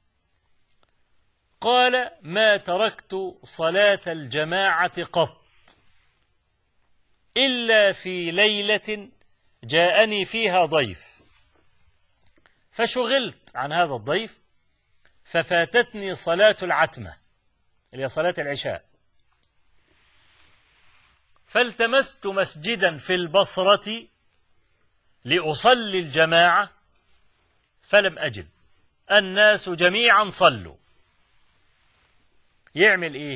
قال: ما تركت صلاة الجماعة قط إلا في ليلة جاءني فيها ضيف فشغلت عن هذا الضيف ففاتتني صلاة العتمة اللي هي صلاة العشاء، فالتمست مسجدا في البصرة لأصلي الجماعة فلم أجد، الناس جميعا صلوا. يعمل إيه؟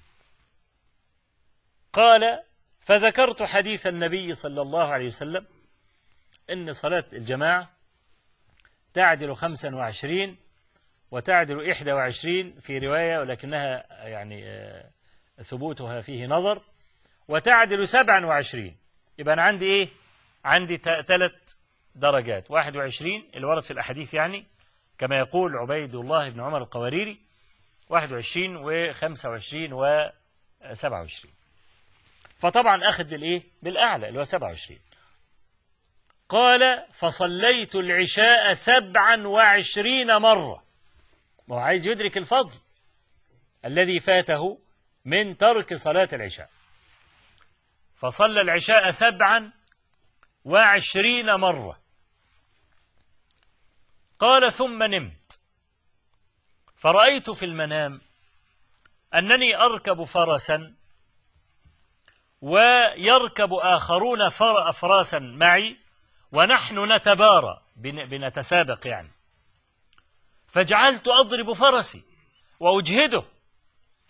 قال: فذكرت حديث النبي صلى الله عليه وسلم إن صلاة الجماعة تعدل 25 وتعدل 21 في رواية، ولكنها يعني ثبوتها فيه نظر، وتعدل 27. يبقى أنا عندي إيه؟ عندي 3 درجات: 21 اللي ورد في الأحاديث يعني كما يقول عبيد الله بن عمر القواريري، 21 و25 و27. فطبعا أخذ بالإيه؟ بالأعلى اللي هو 27. قال: فصليت العشاء 27 مرة. ما هو عايز يدرك الفضل الذي فاته من ترك صلاة العشاء. فصلى العشاء 27 مرة. قال: ثم نمت فرأيت في المنام أنني أركب فرسا ويركب آخرون أفراسا معي ونحن نتبارى بنتسابق يعني، فجعلت أضرب فرسي وأجهده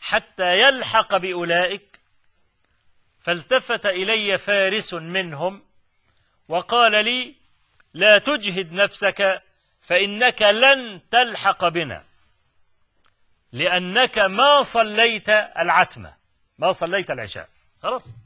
حتى يلحق بأولئك، فالتفت إلي فارس منهم وقال لي: لا تجهد نفسك، فإنك لن تلحق بنا، لأنك ما صليت العتمة، ما صليت العشاء. خلاص.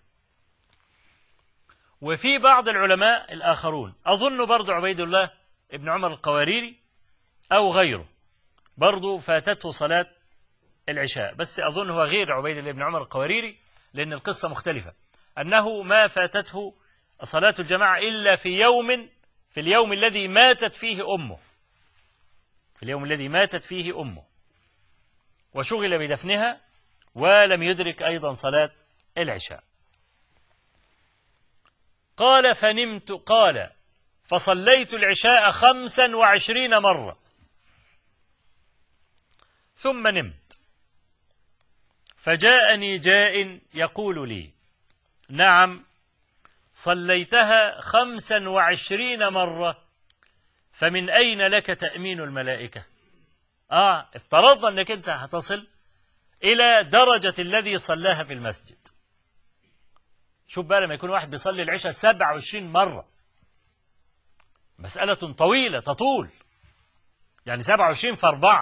وفي بعض العلماء الآخرون، أظن برضو عبيد الله ابن عمر القواريري أو غيره، برضو فاتته صلاة العشاء، بس أظن هو غير عبيد الله ابن عمر القواريري، لأن القصة مختلفة، أنه ما فاتته صلاة الجماعة إلا في اليوم الذي ماتت فيه أمه، في اليوم الذي ماتت فيه أمه، وشغل بدفنها ولم يدرك أيضا صلاة العشاء. قال: فنمت، قال: فصليت العشاء 25 مرة ثم نمت، فجاءني جاء يقول لي: نعم، صليتها 25 مرة، فمن أين لك تأمين الملائكة؟ افترضنا أنك أنت هتصل إلى درجة الذي صلاها في المسجد. شوف بقى لما يكون واحد بيصلي العشاء 27 مرة، مسألة طويلة تطول، يعني 27 في 4،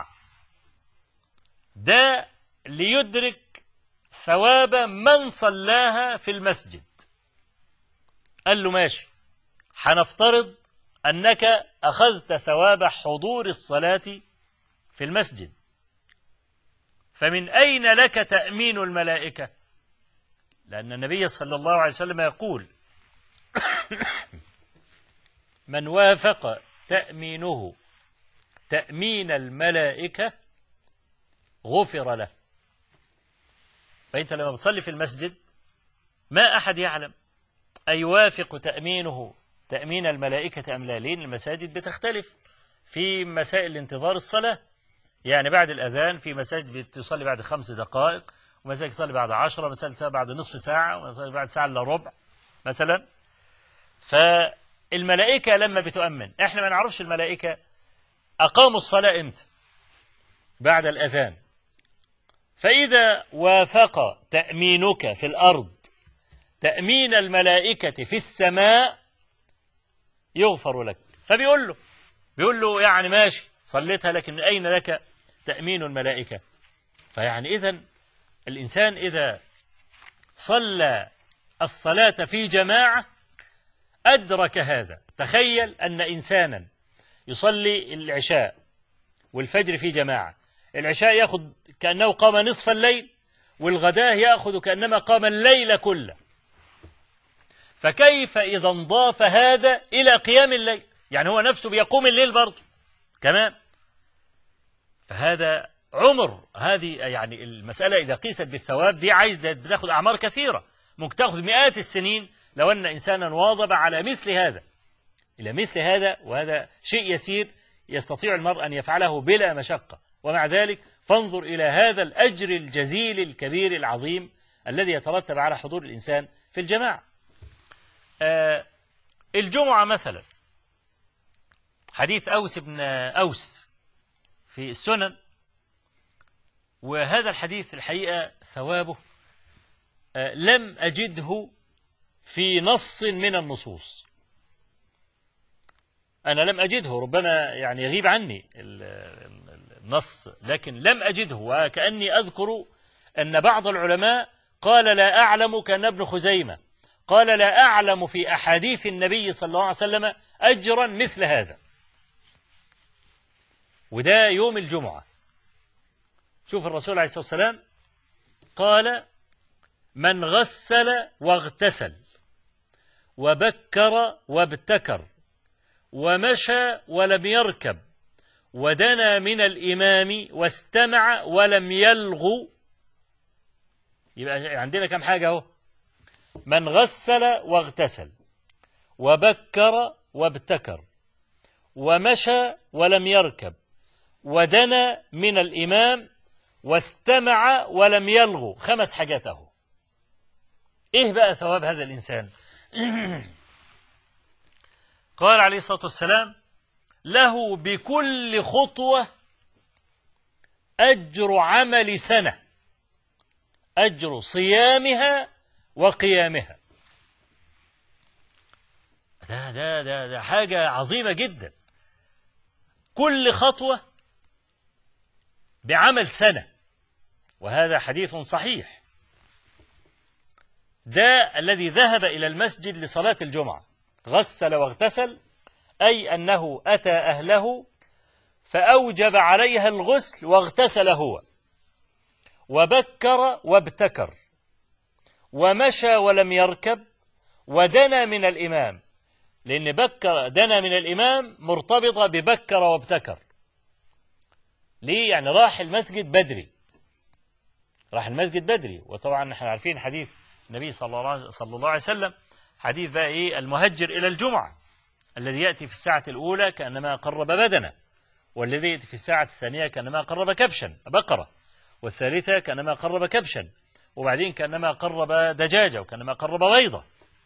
ده ليدرك ثواب من صلاها في المسجد. قال له: ماشي، هنفترض أنك أخذت ثواب حضور الصلاة في المسجد، فمن أين لك تأمين الملائكة؟ لأن النبي صلى الله عليه وسلم يقول: من وافق تأمينه تأمين الملائكة غفر له. فأنت لما بتصلي في المسجد ما أحد يعلم أيوافق تأمينه تأمين الملائكة أم لا، لأن المساجد بتختلف في مسائل انتظار الصلاة، يعني بعد الأذان في مساجد بتصلي بعد 5 دقائق، ومساجد تصلي بعد 10، مساجد تصلي بعد نصف ساعة، ومساجد بعد ساعة إلا ربع مثلا. فالملائكة لما بتؤمن، احنا ما نعرفش الملائكة أقاموا الصلاة امتى بعد الأذان، فإذا وافق تأمينك في الأرض تأمين الملائكة في السماء يغفر لك. فبيقول له يعني ماشي صليتها، لكن من أين لك تأمين الملائكة؟ فيعني إذن الإنسان إذا صلى الصلاة في جماعة أدرك هذا. تخيل أن إنسانا يصلي العشاء والفجر في جماعة، العشاء يأخذ كأنه قام نصف الليل، والغداء يأخذ كأنما قام الليل كله، فكيف إذا انضاف هذا إلى قيام الليل؟ يعني هو نفسه بيقوم الليل برضه كمان، فهذا عمر. هذه يعني المسألة إذا قيست بالثواب دي عايز بتاخد أعمار كثيرة، ممكن تاخد مئات السنين لو أن إنسانا واظب على مثل هذا، إلى مثل هذا، وهذا شيء يسير يستطيع المرء أن يفعله بلا مشقة، ومع ذلك فانظر إلى هذا الأجر الجزيل الكبير العظيم الذي يترتب على حضور الإنسان في الجماعة. الجمعة مثلا، حديث أوس بن أوس في السنن، وهذا الحديث الحقيقة ثوابه لم أجده في نص من النصوص، أنا لم أجده، ربما يعني يغيب عني النص، لكن لم أجده، وكأني أذكر أن بعض العلماء قال لا أعلم، كان ابن خزيمة قال لا أعلم في أحاديث النبي صلى الله عليه وسلم أجرا مثل هذا، وده يوم الجمعة. شوف الرسول عليه الصلاة والسلام قال: من غسل واغتسل وبكر وابتكر ومشى ولم يركب ودنا من الإمام واستمع ولم يلغو، يبقى عندنا كم حاجة اهو: من غسل واغتسل وبكر وابتكر ومشى ولم يركب ودنا من الإمام واستمع ولم يلغو، 5 حاجات اهو. ايه بقى ثواب هذا الإنسان؟ قال عليه الصلاة والسلام: له بكل خطوة أجر عمل سنة. أجر صيامها وقيامها. ده حاجة عظيمة جدا. كل خطوة بعمل سنة، وهذا حديث صحيح. ده الذي ذهب إلى المسجد لصلاة الجمعة غسل واغتسل، أي أنه أتى أهله فأوجب عليها الغسل واغتسل هو، وبكر وابتكر، ومشى ولم يركب، ودنا من الإمام، لأن دنا من الإمام مرتبطة ببكر وابتكر. ليه؟ يعني راح المسجد بدري، وطبعا نحن عارفين حديث النبي صلى الله عليه وسلم، حديث بقى إيه؟ المهجر إلى الجمعة الذي يأتي في الساعة الأولى كأنما قرب بدنه، والذي يأتي في الساعة الثانية كأنما قرب كبشا بقرة، والثالثة كأنما قرب كبشا، وبعدين كأنما قرب دجاجة، وكأنما قرب بيضة.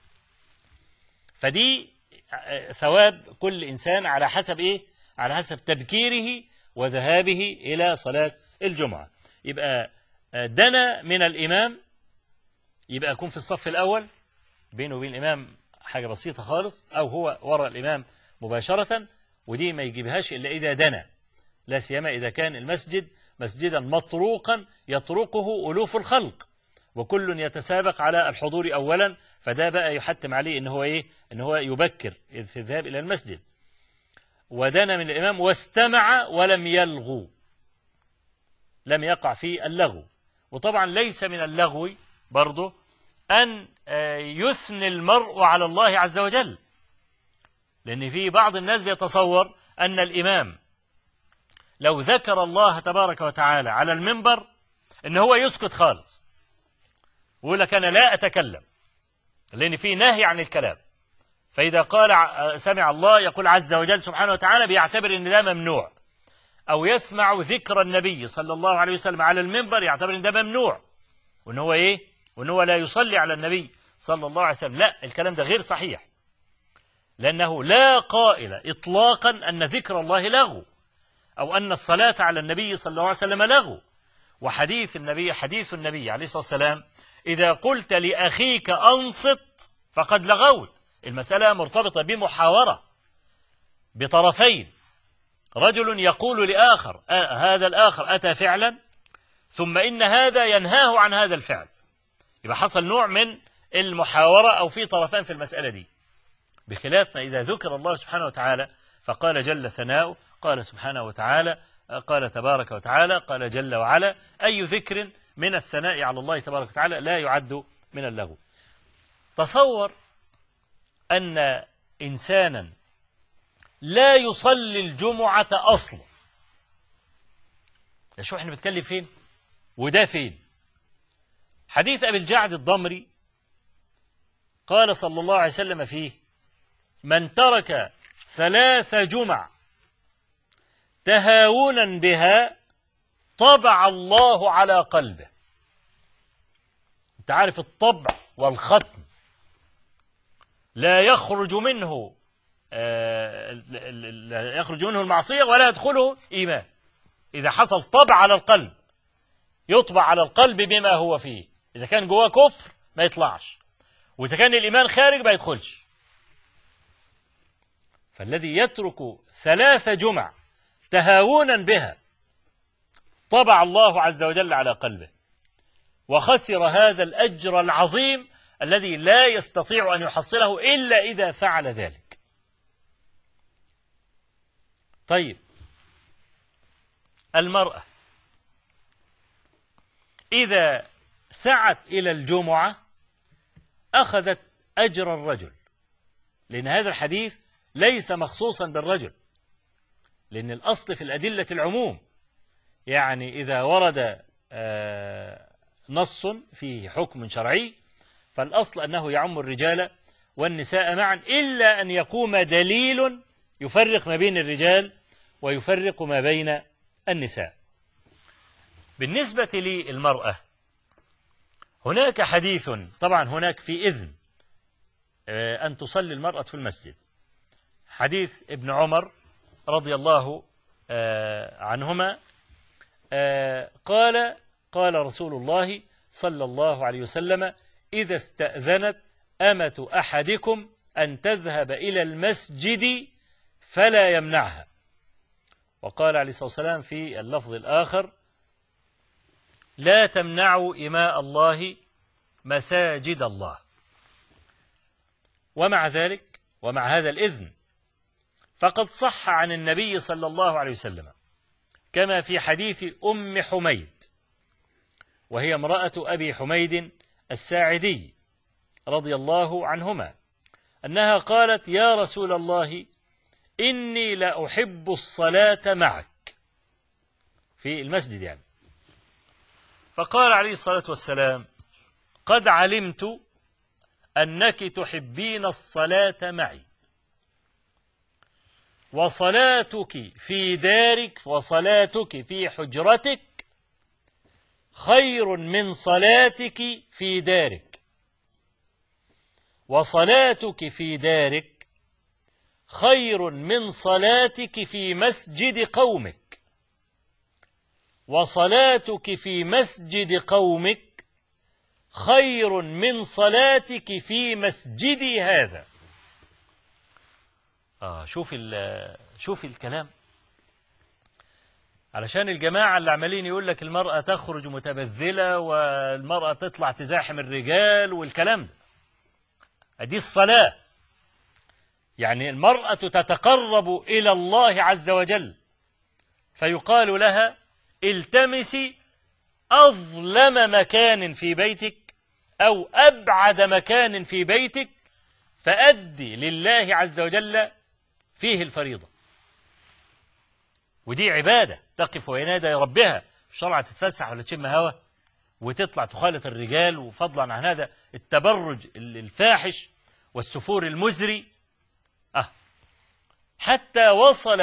فدي ثواب كل إنسان على حسب إيه؟ على حسب تبكيره وذهابه إلى صلاة الجمعة. يبقى دنا من الإمام، يبقى يكون في الصف الأول بينه وبين الإمام حاجة بسيطة خالص، أو هو وراء الإمام مباشرة، ودي ما يجيبهاش إلا إذا دنا، لا سيما إذا كان المسجد مسجدا مطروقا يطرقه ألوف الخلق، وكل يتسابق على الحضور أولا، فده بقى يحتم عليه إن هو إيه؟ إن هو يبكر في الذهاب إلى المسجد. ودنا من الإمام واستمع ولم يلغو، لم يقع في اللغو. وطبعا ليس من اللغو برضه أن يثني المرء على الله عز وجل، لأن في بعض الناس بيتصور أن الإمام لو ذكر الله تبارك وتعالى على المنبر إن هو يسكت خالص، ويقول لك أنا لا أتكلم، لأن في نهي عن الكلام. فإذا قال سمع الله يقول عز وجل سبحانه وتعالى، بيعتبر أن ده ممنوع. أو يسمع ذكر النبي صلى الله عليه وسلم على المنبر، يعتبر أن ده ممنوع، وأن هو إيه؟ وأن هو لا يصلي على النبي صلى الله عليه وسلم. لا، الكلام ده غير صحيح، لأنه لا قائل إطلاقا أن ذكر الله لغو، أو أن الصلاة على النبي صلى الله عليه وسلم لغو. وحديث النبي عليه الصلاة والسلام: إذا قلت لأخيك أنصت فقد لغوت. المسألة مرتبطة بمحاورة بطرفين، رجل يقول لآخر، هذا الآخر أتى فعلا، ثم إن هذا ينهاه عن هذا الفعل، يبقى حصل نوع من المحاورة، أو في طرفان في المسألة دي، بخلاف ما إذا ذكر الله سبحانه وتعالى فقال جل ثناؤه، قال سبحانه وتعالى، قال تبارك وتعالى، قال جل وعلا. أي ذكر من الثناء على الله تبارك وتعالى لا يعد من اللغو. تصور أن إنسانا لا يصلي الجمعة أصلا، شو احنا بنتكلم فين وده فين؟ حديث أبي الجعد الضمري قال صلى الله عليه وسلم فيه: من ترك 3 جمع تهاونا بها طبع الله على قلبه. انت عارف الطبع والختم لا يخرج منه المعصية ولا يدخله إيمان. إذا حصل طبع على القلب، يطبع على القلب بما هو فيه، إذا كان جواه كفر ما يطلعش، وإذا كان الإيمان خارج ما يدخلش. فالذي يترك 3 جمع تهاونا بها طبع الله عز وجل على قلبه، وخسر هذا الأجر العظيم الذي لا يستطيع أن يحصله إلا إذا فعل ذلك. طيب، المرأة إذا سعت إلى الجمعة أخذت أجر الرجل، لأن هذا الحديث ليس مخصوصا بالرجل، لأن الأصل في الأدلة العموم. يعني إذا ورد نص فيه حكم شرعي فالأصل أنه يعم الرجال والنساء معا، إلا أن يقوم دليل يفرق ما بين الرجال ويفرق ما بين النساء. بالنسبة للمرأة هناك حديث، طبعا هناك في إذن أن تصلي المرأة في المسجد. حديث ابن عمر رضي الله عنهما قال رسول الله صلى الله عليه وسلم: إذا استأذنت أمة أحدكم أن تذهب إلى المسجد فلا يمنعها. وقال عليه الصلاة والسلام في اللفظ الآخر: لا تمنعوا إماء الله مساجد الله. ومع ذلك ومع هذا الإذن فقد صح عن النبي صلى الله عليه وسلم كما في حديث أم حميد، وهي امرأة أبي حميد الساعدي رضي الله عنهما، أنها قالت: يا رسول الله، إني لا أحب الصلاة معك في المسجد يعني. فقال عليه الصلاة والسلام: قد علمت أنك تحبين الصلاة معي، وصلاتك في دارك وصلاتك في حجرتك خير من صلاتك في دارك، وصلاتك في دارك خير من صلاتك في مسجد قومك، وصلاتك في مسجد قومك خير من صلاتك في مسجدي هذا. شوف الكلام، علشان الجماعة اللي عمالين يقول لك المرأة تخرج متبذلة والمرأة تطلع تزاحم الرجال والكلام ده. دي الصلاة، يعني المرأة تتقرب إلى الله عز وجل، فيقال لها: التمسي أظلم مكان في بيتك أو أبعد مكان في بيتك فأدي لله عز وجل فيه الفريضة. ودي عبادة، تقف وينادى ربها، مش طالعة تتفسح ولا تشم هوا وتطلع تخالط الرجال، وفضلا عن هذا التبرج الفاحش والسفور المزري. حتى وصل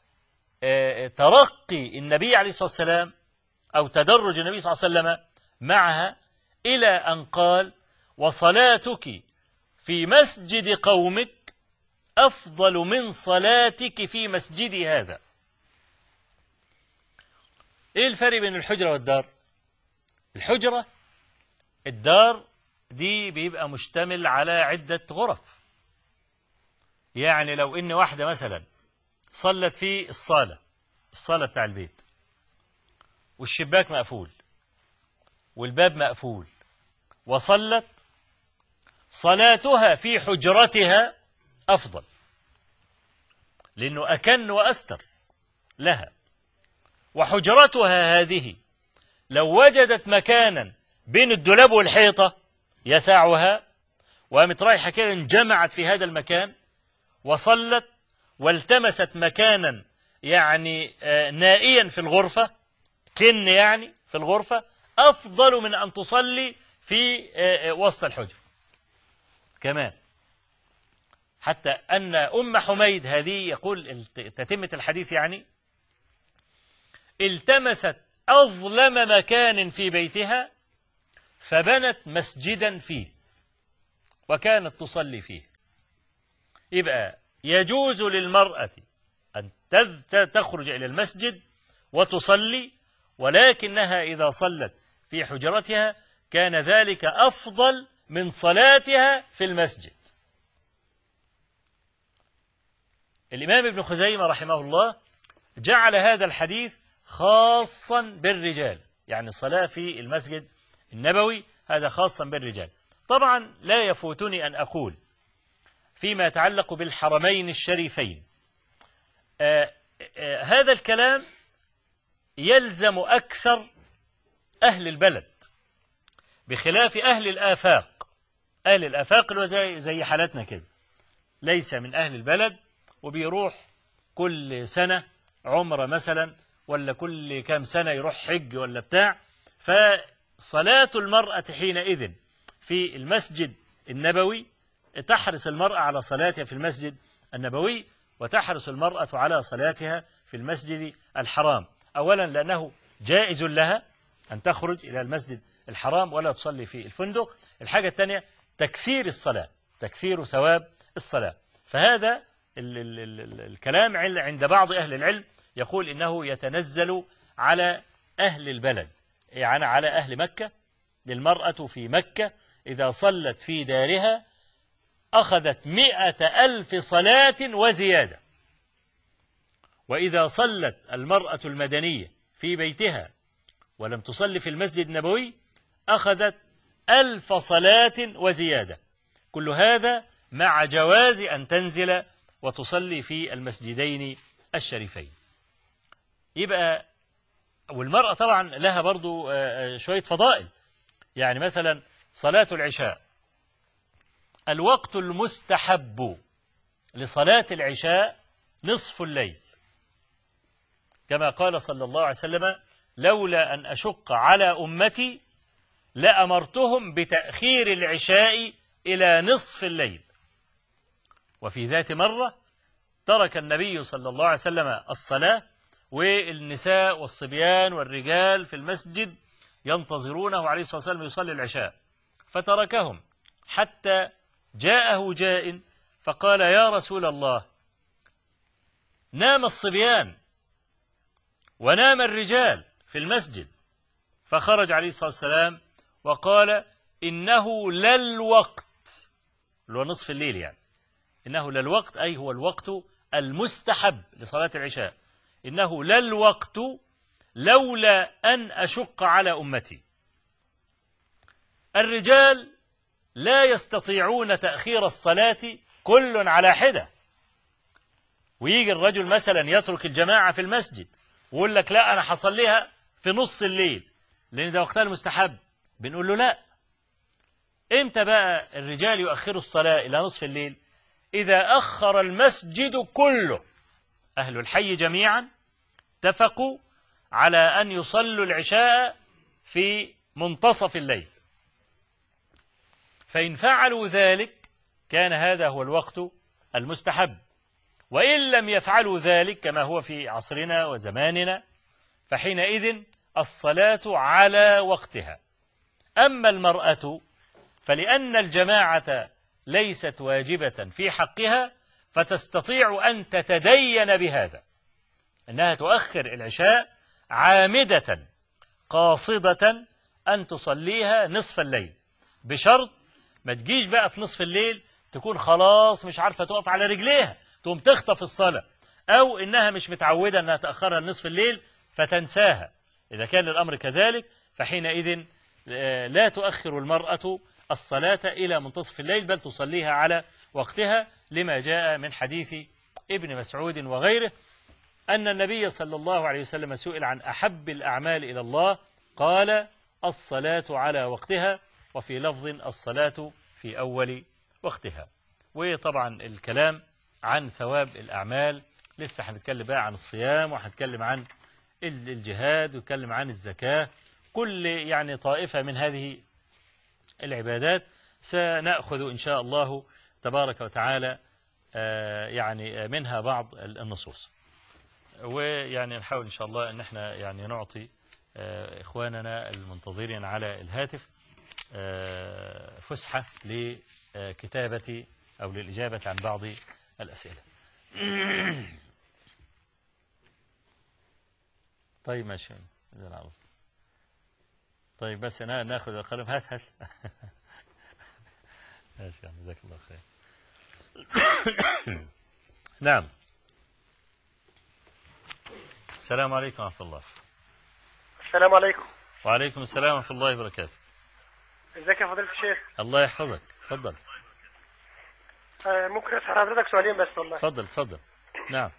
ترقي النبي عليه الصلاة والسلام أو تدرج النبي صلى الله عليه وسلم معها إلى أن قال: وصلاتك في مسجد قومك أفضل من صلاتك في مسجدي هذا. إيه الفرق بين الحجرة والدار؟ الحجرة، الدار دي بيبقى مشتمل على عدة غرف. يعني لو إن واحدة مثلا صلت في الصالة بتاع البيت، والشباك مقفول والباب مقفول، وصلت، صلاتها في حجرتها أفضل، لأنه أكن وأستر لها. وحجرتها هذه لو وجدت مكانا بين الدولاب والحيطة يسعها، وقامت رايحة كده انجمعت في هذا المكان وصلت، والتمست مكانا يعني نائيا في الغرفة، يعني في الغرفة، أفضل من أن تصلي في وسط الحجر كمان. حتى أن أم حميد هذه يقول تتمة الحديث يعني: التمست أظلم مكان في بيتها فبنت مسجدا فيه وكانت تصلي فيه. يبقى يجوز للمرأة أن تخرج إلى المسجد وتصلي، ولكنها إذا صلت في حجرتها كان ذلك أفضل من صلاتها في المسجد. الإمام ابن خزيمة رحمه الله جعل هذا الحديث خاصا بالرجال، يعني الصلاة في المسجد النبوي هذا خاصا بالرجال. طبعا لا يفوتني أن أقول فيما يتعلق بالحرمين الشريفين، هذا الكلام يلزم أكثر أهل البلد بخلاف أهل الآفاق. أهل الآفاق اللي زي حالتنا كده، ليس من أهل البلد وبيروح كل سنة عمرة مثلا، ولا كل كام سنة يروح حج ولا بتاع. فصلاة المرأة حينئذ في المسجد النبوي تحرص المرأة على صلاتها في المسجد النبوي، وتحرص المرأة على صلاتها في المسجد الحرام. أولا لأنه جائز لها أن تخرج إلى المسجد الحرام ولا تصلي في الفندق. الحاجة الثانية تكثير الصلاة، تكثير ثواب الصلاة. فهذا الكلام عند بعض أهل العلم يقول إنه يتنزل على أهل البلد، يعني على أهل مكة، للمرأة في مكة إذا صلت في دارها أخذت 100,000 صلاة وزيادة، وإذا صلت المرأة المدنية في بيتها ولم تصلي في المسجد النبوي أخذت 1000 صلاة وزيادة. كل هذا مع جواز أن تنزل وتصلي في المسجدين الشريفين. يبقى والمرأة طبعا لها برضو شوية فضائل. يعني مثلا صلاة العشاء، الوقت المستحب لصلاة العشاء نصف الليل، كما قال صلى الله عليه وسلم: لولا أن أشق على أمتي لأمرتهم بتأخير العشاء إلى نصف الليل. وفي ذات مرة ترك النبي صلى الله عليه وسلم الصلاة والنساء والصبيان والرجال في المسجد ينتظرونه عليه الصلاة والسلام يصلي العشاء، فتركهم حتى جاءه جاء فقال: يا رسول الله، نام الصبيان ونام الرجال في المسجد. فخرج عليه الصلاة والسلام وقال: إنه للوقت، اللي هو نصف الليل يعني، إنه للوقت أي هو الوقت المستحب لصلاة العشاء، إنه للوقت لولا أن أشق على أمتي. الرجال لا يستطيعون تأخير الصلاة كل على حدة، ويجي الرجل مثلا يترك الجماعة في المسجد ويقول لك: لا أنا حصليها في نص الليل لأن ده وقتها المستحب. بنقول له: لا، إمتى بقى الرجال يؤخروا الصلاة إلى نصف الليل؟ إذا أخر المسجد كله، أهل الحي جميعا اتفقوا على أن يصلوا العشاء في منتصف الليل، فإن فعلوا ذلك كان هذا هو الوقت المستحب. وإن لم يفعلوا ذلك كما هو في عصرنا وزماننا فحينئذ الصلاة على وقتها. أما المرأة فلأن الجماعة ليست واجبة في حقها فتستطيع أن تتدين بهذا، أنها تؤخر العشاء عامدة قاصدة أن تصليها نصف الليل، بشرط ما تجيش بقى في نصف الليل تكون خلاص مش عارفة تقف على رجليها تقوم تخطف الصلاة، أو إنها مش متعودة أنها تأخرها لنصف الليل فتنساها. إذا كان الأمر كذلك فحينئذ لا تؤخر المرأة الصلاة إلى منتصف الليل بل تصليها على وقتها، لما جاء من حديث ابن مسعود وغيره أن النبي صلى الله عليه وسلم سئل عن أحب الأعمال إلى الله قال: الصلاة على وقتها، وفي لفظ: الصلاة في أول وقتها. وطبعا الكلام عن ثواب الأعمال لسه هنتكلم بقى عن الصيام، وهنتكلم عن الجهاد، ونتكلم عن الزكاة، كل يعني طائفة من هذه العبادات سنأخذ إن شاء الله تبارك وتعالى يعني منها بعض النصوص، ويعني نحاول إن شاء الله أن احنا يعني نعطي إخواننا المنتظرين على الهاتف فسحة لكتابة أو للإجابة عن بعض الأسئلة. طيب ماشي. طيب بس ناخذ القلم. هات ماشي، جزاك الله خير. نعم. السلام عليكم ورحمة الله. السلام عليكم. وعليكم السلام ورحمة الله وبركاته. ازيك يا فضيلة الشيخ؟ الله يحفظك، تفضل. ممكن اسال حضرتك سؤالين بس والله؟ تفضل. نعم.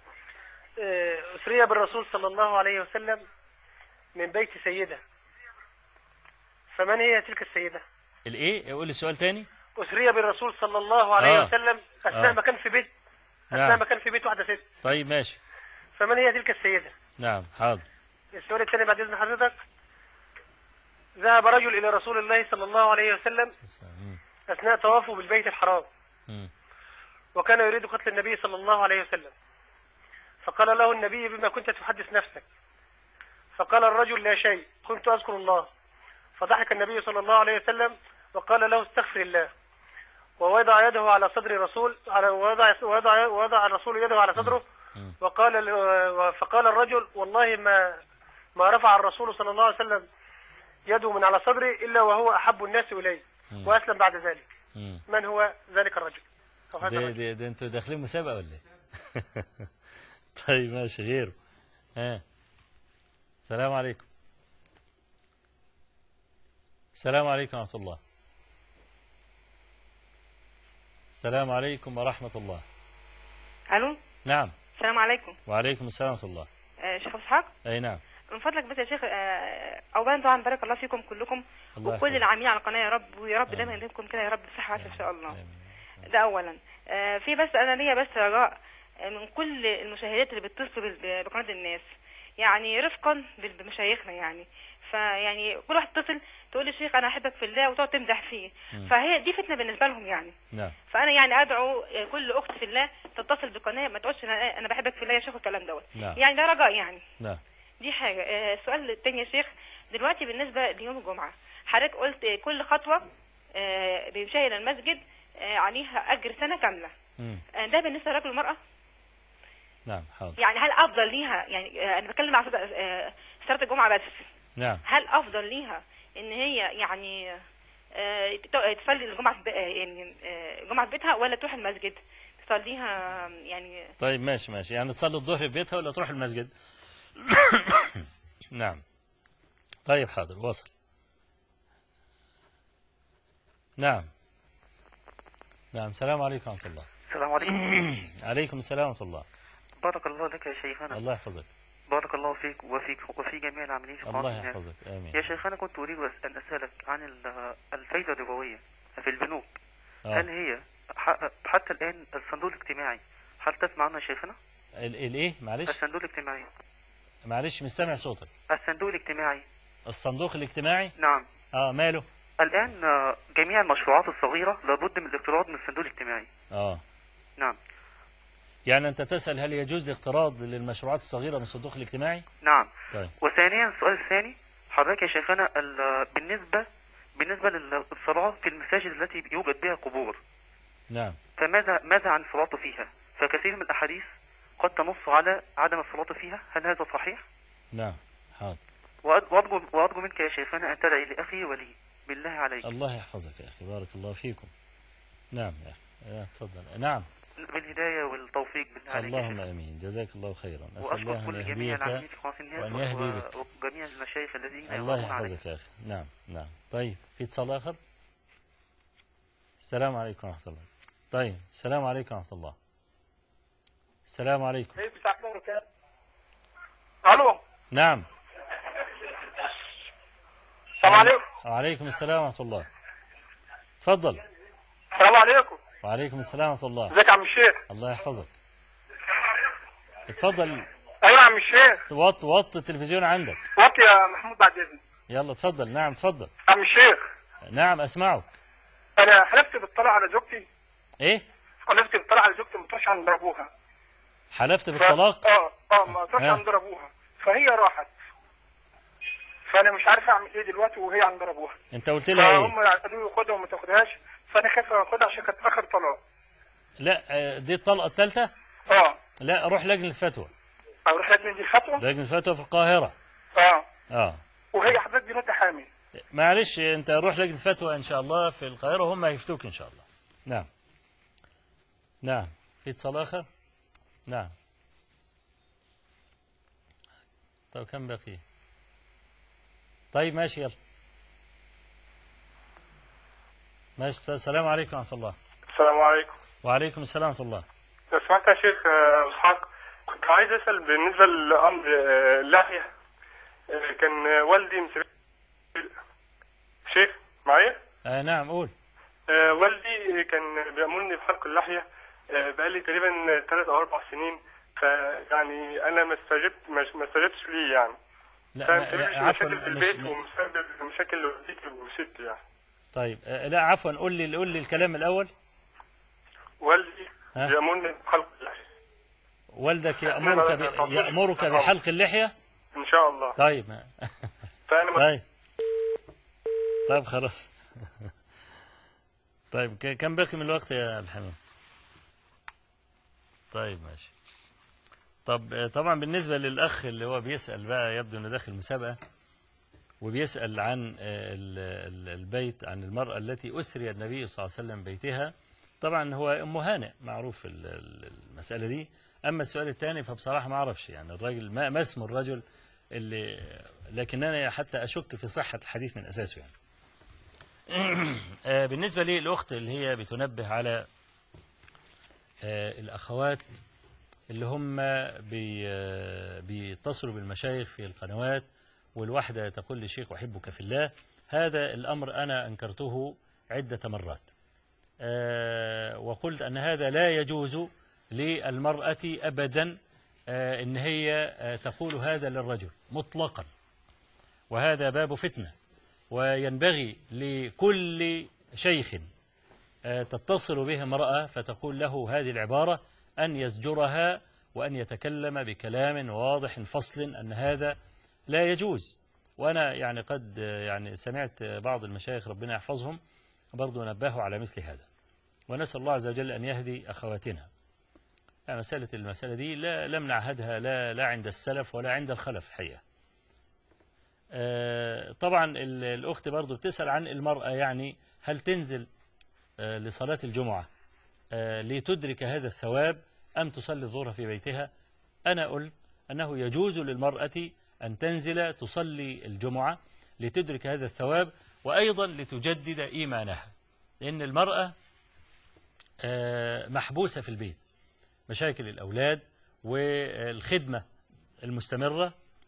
أسري بالرسول صلى الله عليه وسلم من بيت سيدة، فمن هي تلك السيدة؟ الايه؟ قول لي السؤال تاني. أسري بالرسول صلى الله عليه وسلم أثناء ما كان في بيت، أثناء ما كان في بيت واحدة ست. طيب ماشي. فمن هي تلك السيدة؟ نعم حاضر. السؤال الثاني بعد إذن حضرتك: ذهب رجل إلى رسول الله صلى الله عليه وسلم أثناء طوافه بالبيت الحرام، وكان يريد قتل النبي صلى الله عليه وسلم، فقال له النبي: بما كنت تحدث نفسك؟ فقال الرجل: لا شيء، كنت أذكر الله. فضحك النبي صلى الله عليه وسلم وقال له: استغفر الله، ووضع يده على صدر الرسول، ووضع الرسول يده على صدره، فقال الرجل: والله ما رفع الرسول صلى الله عليه وسلم يده من على صدري إلا وهو أحب الناس إلي وأسلم بعد ذلك. من هو ذلك الرجل أو هذا الرجل؟ ده انتوا داخلين مسابقة ولا ايه؟ طيب ماشي غيره. السلام عليكم. السلام عليكم ورحمة الله. السلام عليكم ورحمة الله. الو. نعم. السلام عليكم. وعليكم السلام ورحمة الله. شيخ اسحاق. اي نعم. من فضلك بس يا شيخ، اولا طبعا بارك الله فيكم كلكم وكل العاملين على القناه، يا رب ويا رب دايما يديمكم كده يا رب بصحه ان شاء الله. ده اولا. في بس انا ليا بس رجاء من كل المشاهدات اللي بتتصل بقناه الناس، يعني رفقا بمشايخنا، يعني فيعني كل واحد تتصل تقول لي شيخ انا احبك في الله وتقعد تمدح فيه، فهي دي فتنه بالنسبه لهم يعني. نعم. فانا يعني ادعو كل اخت في الله تتصل بقناه، ما تقولش انا بحبك في الله يا شيخ الكلام دوت. نعم. يعني ده رجاء يعني. نعم. دي حاجه. السؤال الثاني يا شيخ، دلوقتي بالنسبه ليوم الجمعه حضرتك قلت كل خطوه بيمشي الى المسجد عليها اجر سنه كامله. ده بالنسبه للرجل والمراه؟ نعم حاضر. يعني هل افضل ليها، يعني انا بتكلم على صلاه الجمعه بس. نعم. هل افضل ليها ان هي يعني تصلي الجمعه يعني الجمعه في بيتها، ولا تروح المسجد تصليها يعني؟ طيب ماشي يعني تصلي الظهر في بيتها ولا تروح المسجد؟ نعم. طيب حاضر وصل. نعم. السلام عليكم ورحمة الله. السلام عليكم. عليكم السلام ورحمة الله. بارك الله لك يا شيخنا. الله يحفظك. بارك الله فيك وفي جميع العاملين في قناة الله الناس. يحفظك آمين. يا شيخنا كنت أريد أن أسألك عن الفايدة الربوية في البنوك. هل هي حتى الآن الصندوق الاجتماعي، هل تسمع عنه يا شيخنا؟ الايه معلش؟ الصندوق الاجتماعي. معلش مش سامع صوتك. الصندوق الاجتماعي. الصندوق الاجتماعي؟ نعم. ماله؟ الآن جميع المشروعات الصغيرة لابد من الاقتراض من الصندوق الاجتماعي. نعم. يعني أنت تسأل هل يجوز الاقتراض للمشروعات الصغيرة من الصندوق الاجتماعي؟ نعم. طيب. وثانيا السؤال الثاني حضرتك يا شيخنا، بالنسبة للصلاة في المساجد التي يوجد بها قبور. نعم. فماذا عن الصلاة فيها؟ فكثير من الأحاديث قد تنص على عدم الصلاة فيها، هل هذا صحيح؟ نعم حاضر. وأرجو منك يا شيخنا أن تدعي لأخي ولي بالله عليك. الله يحفظك يا أخي، بارك الله فيكم. نعم يا أخي تفضل. نعم. بالهداية والتوفيق بالله عليك. اللهم امين، جزاك الله خيرا. اسال الله ان يهديك وان يهدي بك وجميع المشايخ الذين الله يحفظك يا اخي. نعم. طيب في اتصال اخر. السلام عليكم ورحمه الله. طيب السلام عليكم ورحمه الله. السلام عليكم. الو. نعم. السلام عليكم. وعليكم السلام ورحمه الله. تفضل. السلام عليكم. وعليكم السلام ورحمه الله. ازيك يا عم الشيخ؟ الله يحفظك. اتفضل. ايوه يا عم الشيخ. وطي التلفزيون عندك. وطي يا محمود بعد اذنك. يلا اتفضل. نعم اتفضل. عم الشيخ. نعم اسمعك. انا حلفت بالطلاق على زوجتي. ايه؟ حلفت بالطلاق على زوجتي، ما تروحش عند ابوها. حلفت بالطلاق؟ ما تروحش عند ابوها، فهي راحت. فانا مش عارف اعمل ايه دلوقتي وهي عند ابوها. انت قلت لها ايه؟ هم قالوا لي خدها وما تاخدهاش، فانا خايف اخدها عشان كانت اخر طلاق. لا دي الطلقه الثالثه؟ لا روح لجنه الفتوى. اروح لجنه الفتوى؟ لجنه الفتوى في القاهره. وهي حضرتك دلوقتي حامل. معلش انت روح لجنه الفتوى ان شاء الله في القاهره وهم هيفتوك ان شاء الله. نعم. في اتصال اخر؟ نعم. طيب كم بقي؟ طيب ماشي يلا. ماشي. السلام عليكم ورحمه الله. السلام عليكم. وعليكم السلام ورحمه الله. لو سمحت يا شيخ اسحاق، كنت عايز اسال بالنسبه لامر اللحيه. كان والدي شيخ معايا؟ نعم قول. والدي كان بيأمرني بحلق اللحيه بقالي تقريبا 3 أو 4 سنين، فيعني انا ما استجبتش ليه يعني. لا عفوا مشاكل في البيت ومسبب مشاكل لوالدتي وستي يعني. طيب لا عفوا قول لي الكلام الاول. والدي بيأمرني بحلق اللحيه. والدك يأمرك بحلق اللحيه؟ ان شاء الله. طيب طيب خلاص. طيب كم باقي من الوقت يا الحميد؟ طيب ماشي. طب طبعا بالنسبة للأخ اللي هو بيسأل بقى، يبدو إنه داخل مسابقة، وبيسأل عن البيت، عن المرأة التي أسري النبي صلى الله عليه وسلم بيتها. طبعا هو أم هانئ معروف المسألة دي. أما السؤال الثاني فبصراحة ما أعرفش يعني الراجل ما اسم الرجل اللي، لكن أنا حتى أشك في صحة الحديث من أساسه يعني. بالنسبة لي الأخت اللي هي بتنبه على الأخوات اللي هم بيتصلوا بالمشايخ في القنوات، والواحدة تقول للشيخ أحبك في الله. هذا الأمر أنا أنكرته عدة مرات، وقلت أن هذا لا يجوز للمرأة أبدا إن هي تقول هذا للرجل مطلقا، وهذا باب فتنة. وينبغي لكل شيخ تتصل به امرأة فتقول له هذه العبارة أن يزجرها وأن يتكلم بكلام واضح فصل أن هذا لا يجوز. وأنا يعني قد يعني سمعت بعض المشايخ ربنا يحفظهم برضو نبهوا على مثل هذا، ونسأل الله عز وجل أن يهدي أخواتنا. المسألة دي لم نعهدها لا عند السلف ولا عند الخلف الحقيقة. طبعا الأخت برضو بتسأل عن المرأة، يعني هل تنزل لصلاة الجمعة لتدرك هذا الثواب أم تصلي الظهر في بيتها؟ أنا قلت أنه يجوز للمرأة أن تنزل تصلي الجمعة لتدرك هذا الثواب، وأيضا لتجدد إيمانها، لأن المرأة محبوسة في البيت، مشاكل الأولاد والخدمة المستمرة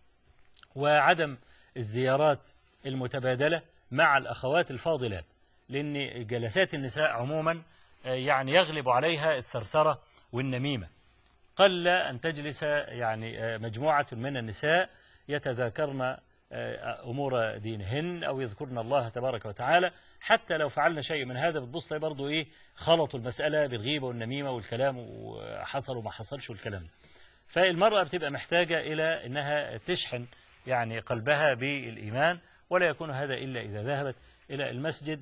وعدم الزيارات المتبادلة مع الأخوات الفاضلات، لأن جلسات النساء عموما يعني يغلب عليها الثرثرة والنميمة. قل أن تجلس يعني مجموعة من النساء يتذاكرن أمور دينهن أو يذكرن الله تبارك وتعالى. حتى لو فعلنا شيء من هذا بتبص برضو خلطوا المسألة بالغيبة والنميمة والكلام وحصل وما حصلش والكلام. فالمرأة بتبقى محتاجة إلى أنها تشحن يعني قلبها بالإيمان، ولا يكون هذا إلا إذا ذهبت إلى المسجد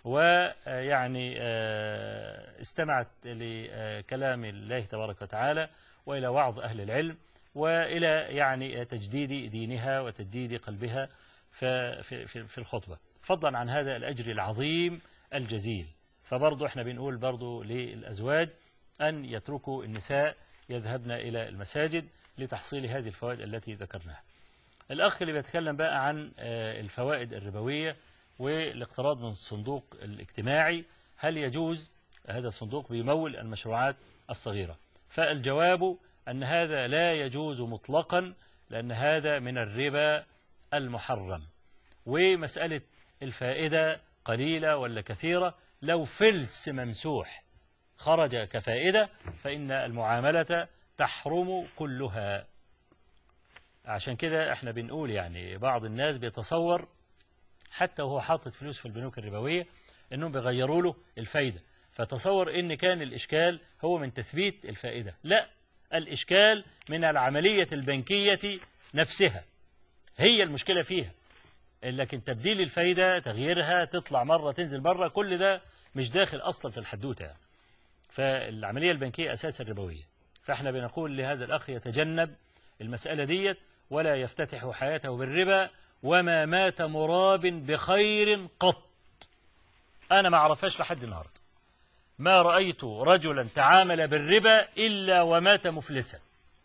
ويعني استمعت لكلام الله تبارك وتعالى وإلى وعظ أهل العلم وإلى يعني تجديد دينها وتجديد قلبها في الخطبة، فضلا عن هذا الأجر العظيم الجزيل. فبرضو احنا بنقول برضو للأزواج أن يتركوا النساء يذهبن إلى المساجد لتحصيل هذه الفوائد التي ذكرناها. الأخ اللي بيتكلم بقى عن الفوائد الربوية والاقتراض من الصندوق الاجتماعي، هل يجوز هذا الصندوق بيمول المشروعات الصغيرة؟ فالجواب أن هذا لا يجوز مطلقا، لأن هذا من الربا المحرم. ومسألة الفائدة قليلة ولا كثيرة، لو فلس ممسوح خرج كفائدة فإن المعاملة تحرم كلها. عشان كده احنا بنقول يعني بعض الناس بيتصور حتى وهو حاطط فلوس في البنوك الربوية انهم بيغيروا له الفايدة، فتصور ان كان الاشكال هو من تثبيت الفائدة. لا، الاشكال من العملية البنكية نفسها، هي المشكلة فيها. لكن تبديل الفايدة، تغييرها، تطلع مرة تنزل مرة، كل ده مش داخل اصلا في الحدوتة يعني. فالعملية البنكية اساسا ربوية. فاحنا بنقول لهذا الاخ يتجنب المسألة ديت ولا يفتتح حياته بالربا، وما مات مراب بخير قط. أنا ما أعرفهاش لحد النهاردة، ما رأيت رجلا تعامل بالربا إلا ومات مفلسا،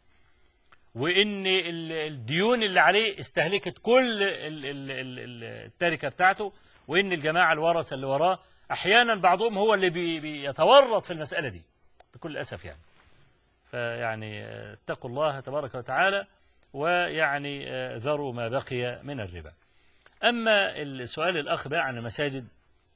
وإن الديون اللي عليه استهلكت كل التركة بتاعته، وإن الجماعة الورثة اللي وراه أحيانا بعضهم هو اللي بيتورط في المسألة دي بكل أسف يعني. فيعني اتقوا الله تبارك وتعالى ويعني ذروا ما بقي من الربا. أما السؤال الأخ بقى عن المساجد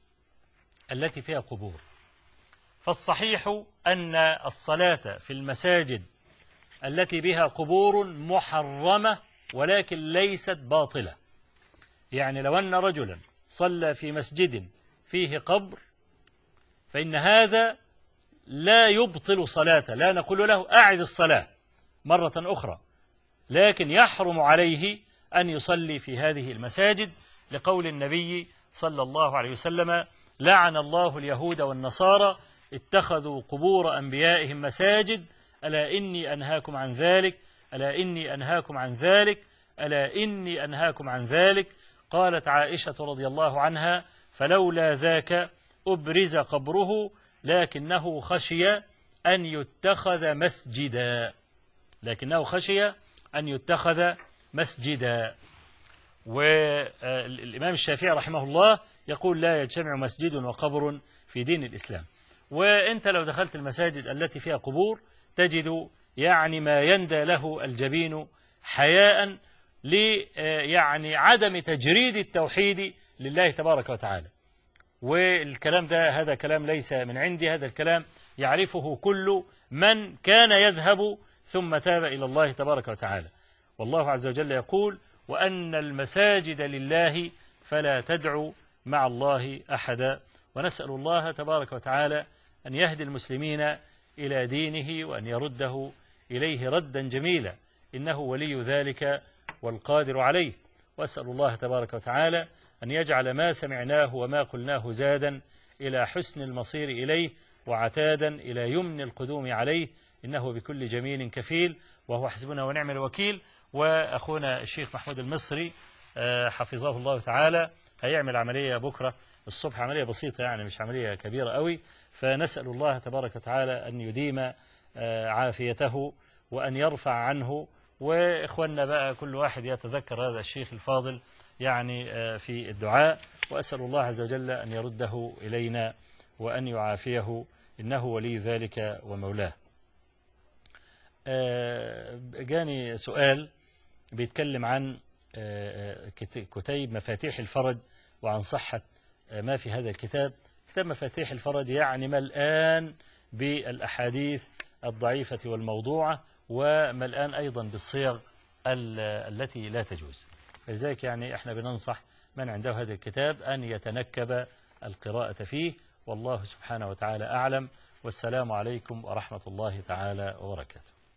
التي فيها قبور، فالصحيح أن الصلاة في المساجد التي بها قبور محرمة ولكن ليست باطلة. يعني لو أن رجلا صلى في مسجد فيه قبر فإن هذا لا يبطل صلاته، لا نقول له أعد الصلاة مرة أخرى، لكن يحرم عليه أن يصلي في هذه المساجد، لقول النبي صلى الله عليه وسلم: لعن الله اليهود والنصارى اتخذوا قبور أنبيائهم مساجد، ألا إني أنهاكم عن ذلك، ألا إني أنهاكم عن ذلك، ألا إني أنهاكم عن ذلك. قالت عائشة رضي الله عنها: فلولا ذاك أبرز قبره لكنه خشي أن يتخذ مسجدا، لكنه خشي أن يتخذ مسجدا. والإمام الشافعي رحمه الله يقول: لا يجتمع مسجد وقبر في دين الإسلام. وإنت لو دخلت المساجد التي فيها قبور تجد يعني ما يندى له الجبين حياء يعني عدم تجريد التوحيد لله تبارك وتعالى. والكلام ده هذا كلام ليس من عندي، هذا الكلام يعرفه كل من كان يذهب ثم تاب إلى الله تبارك وتعالى. والله عز وجل يقول: وأن المساجد لله فلا تدعوا مع الله أحدا. ونسأل الله تبارك وتعالى أن يهدي المسلمين إلى دينه وأن يرده إليه ردا جميلا، إنه ولي ذلك والقادر عليه. وأسأل الله تبارك وتعالى أن يجعل ما سمعناه وما قلناه زادا إلى حسن المصير إليه وعتادا إلى يمن القدوم عليه، إنه بكل جميل كفيل وهو حسبنا ونعم الوكيل. وأخونا الشيخ محمود المصري حفظه الله تعالى هيعمل عملية بكرة الصبح، عملية بسيطة يعني مش عملية كبيرة قوي، فنسأل الله تبارك وتعالى أن يديم عافيته وأن يرفع عنه. وإخواننا بقى كل واحد يتذكر هذا الشيخ الفاضل يعني في الدعاء، وأسأل الله عز وجل أن يرده إلينا وأن يعافيه، إنه ولي ذلك ومولاه. جاني سؤال بيتكلم عن كتيب مفاتيح الفرج وعن صحة ما في هذا الكتاب. كتاب مفاتيح الفرج يعني ملآن بالأحاديث الضعيفة والموضوعة، وملآن أيضا بالصيغ التي لا تجوز. لذلك يعني احنا بننصح من عنده هذا الكتاب أن يتنكب القراءة فيه، والله سبحانه وتعالى أعلم. والسلام عليكم ورحمة الله تعالى وبركاته.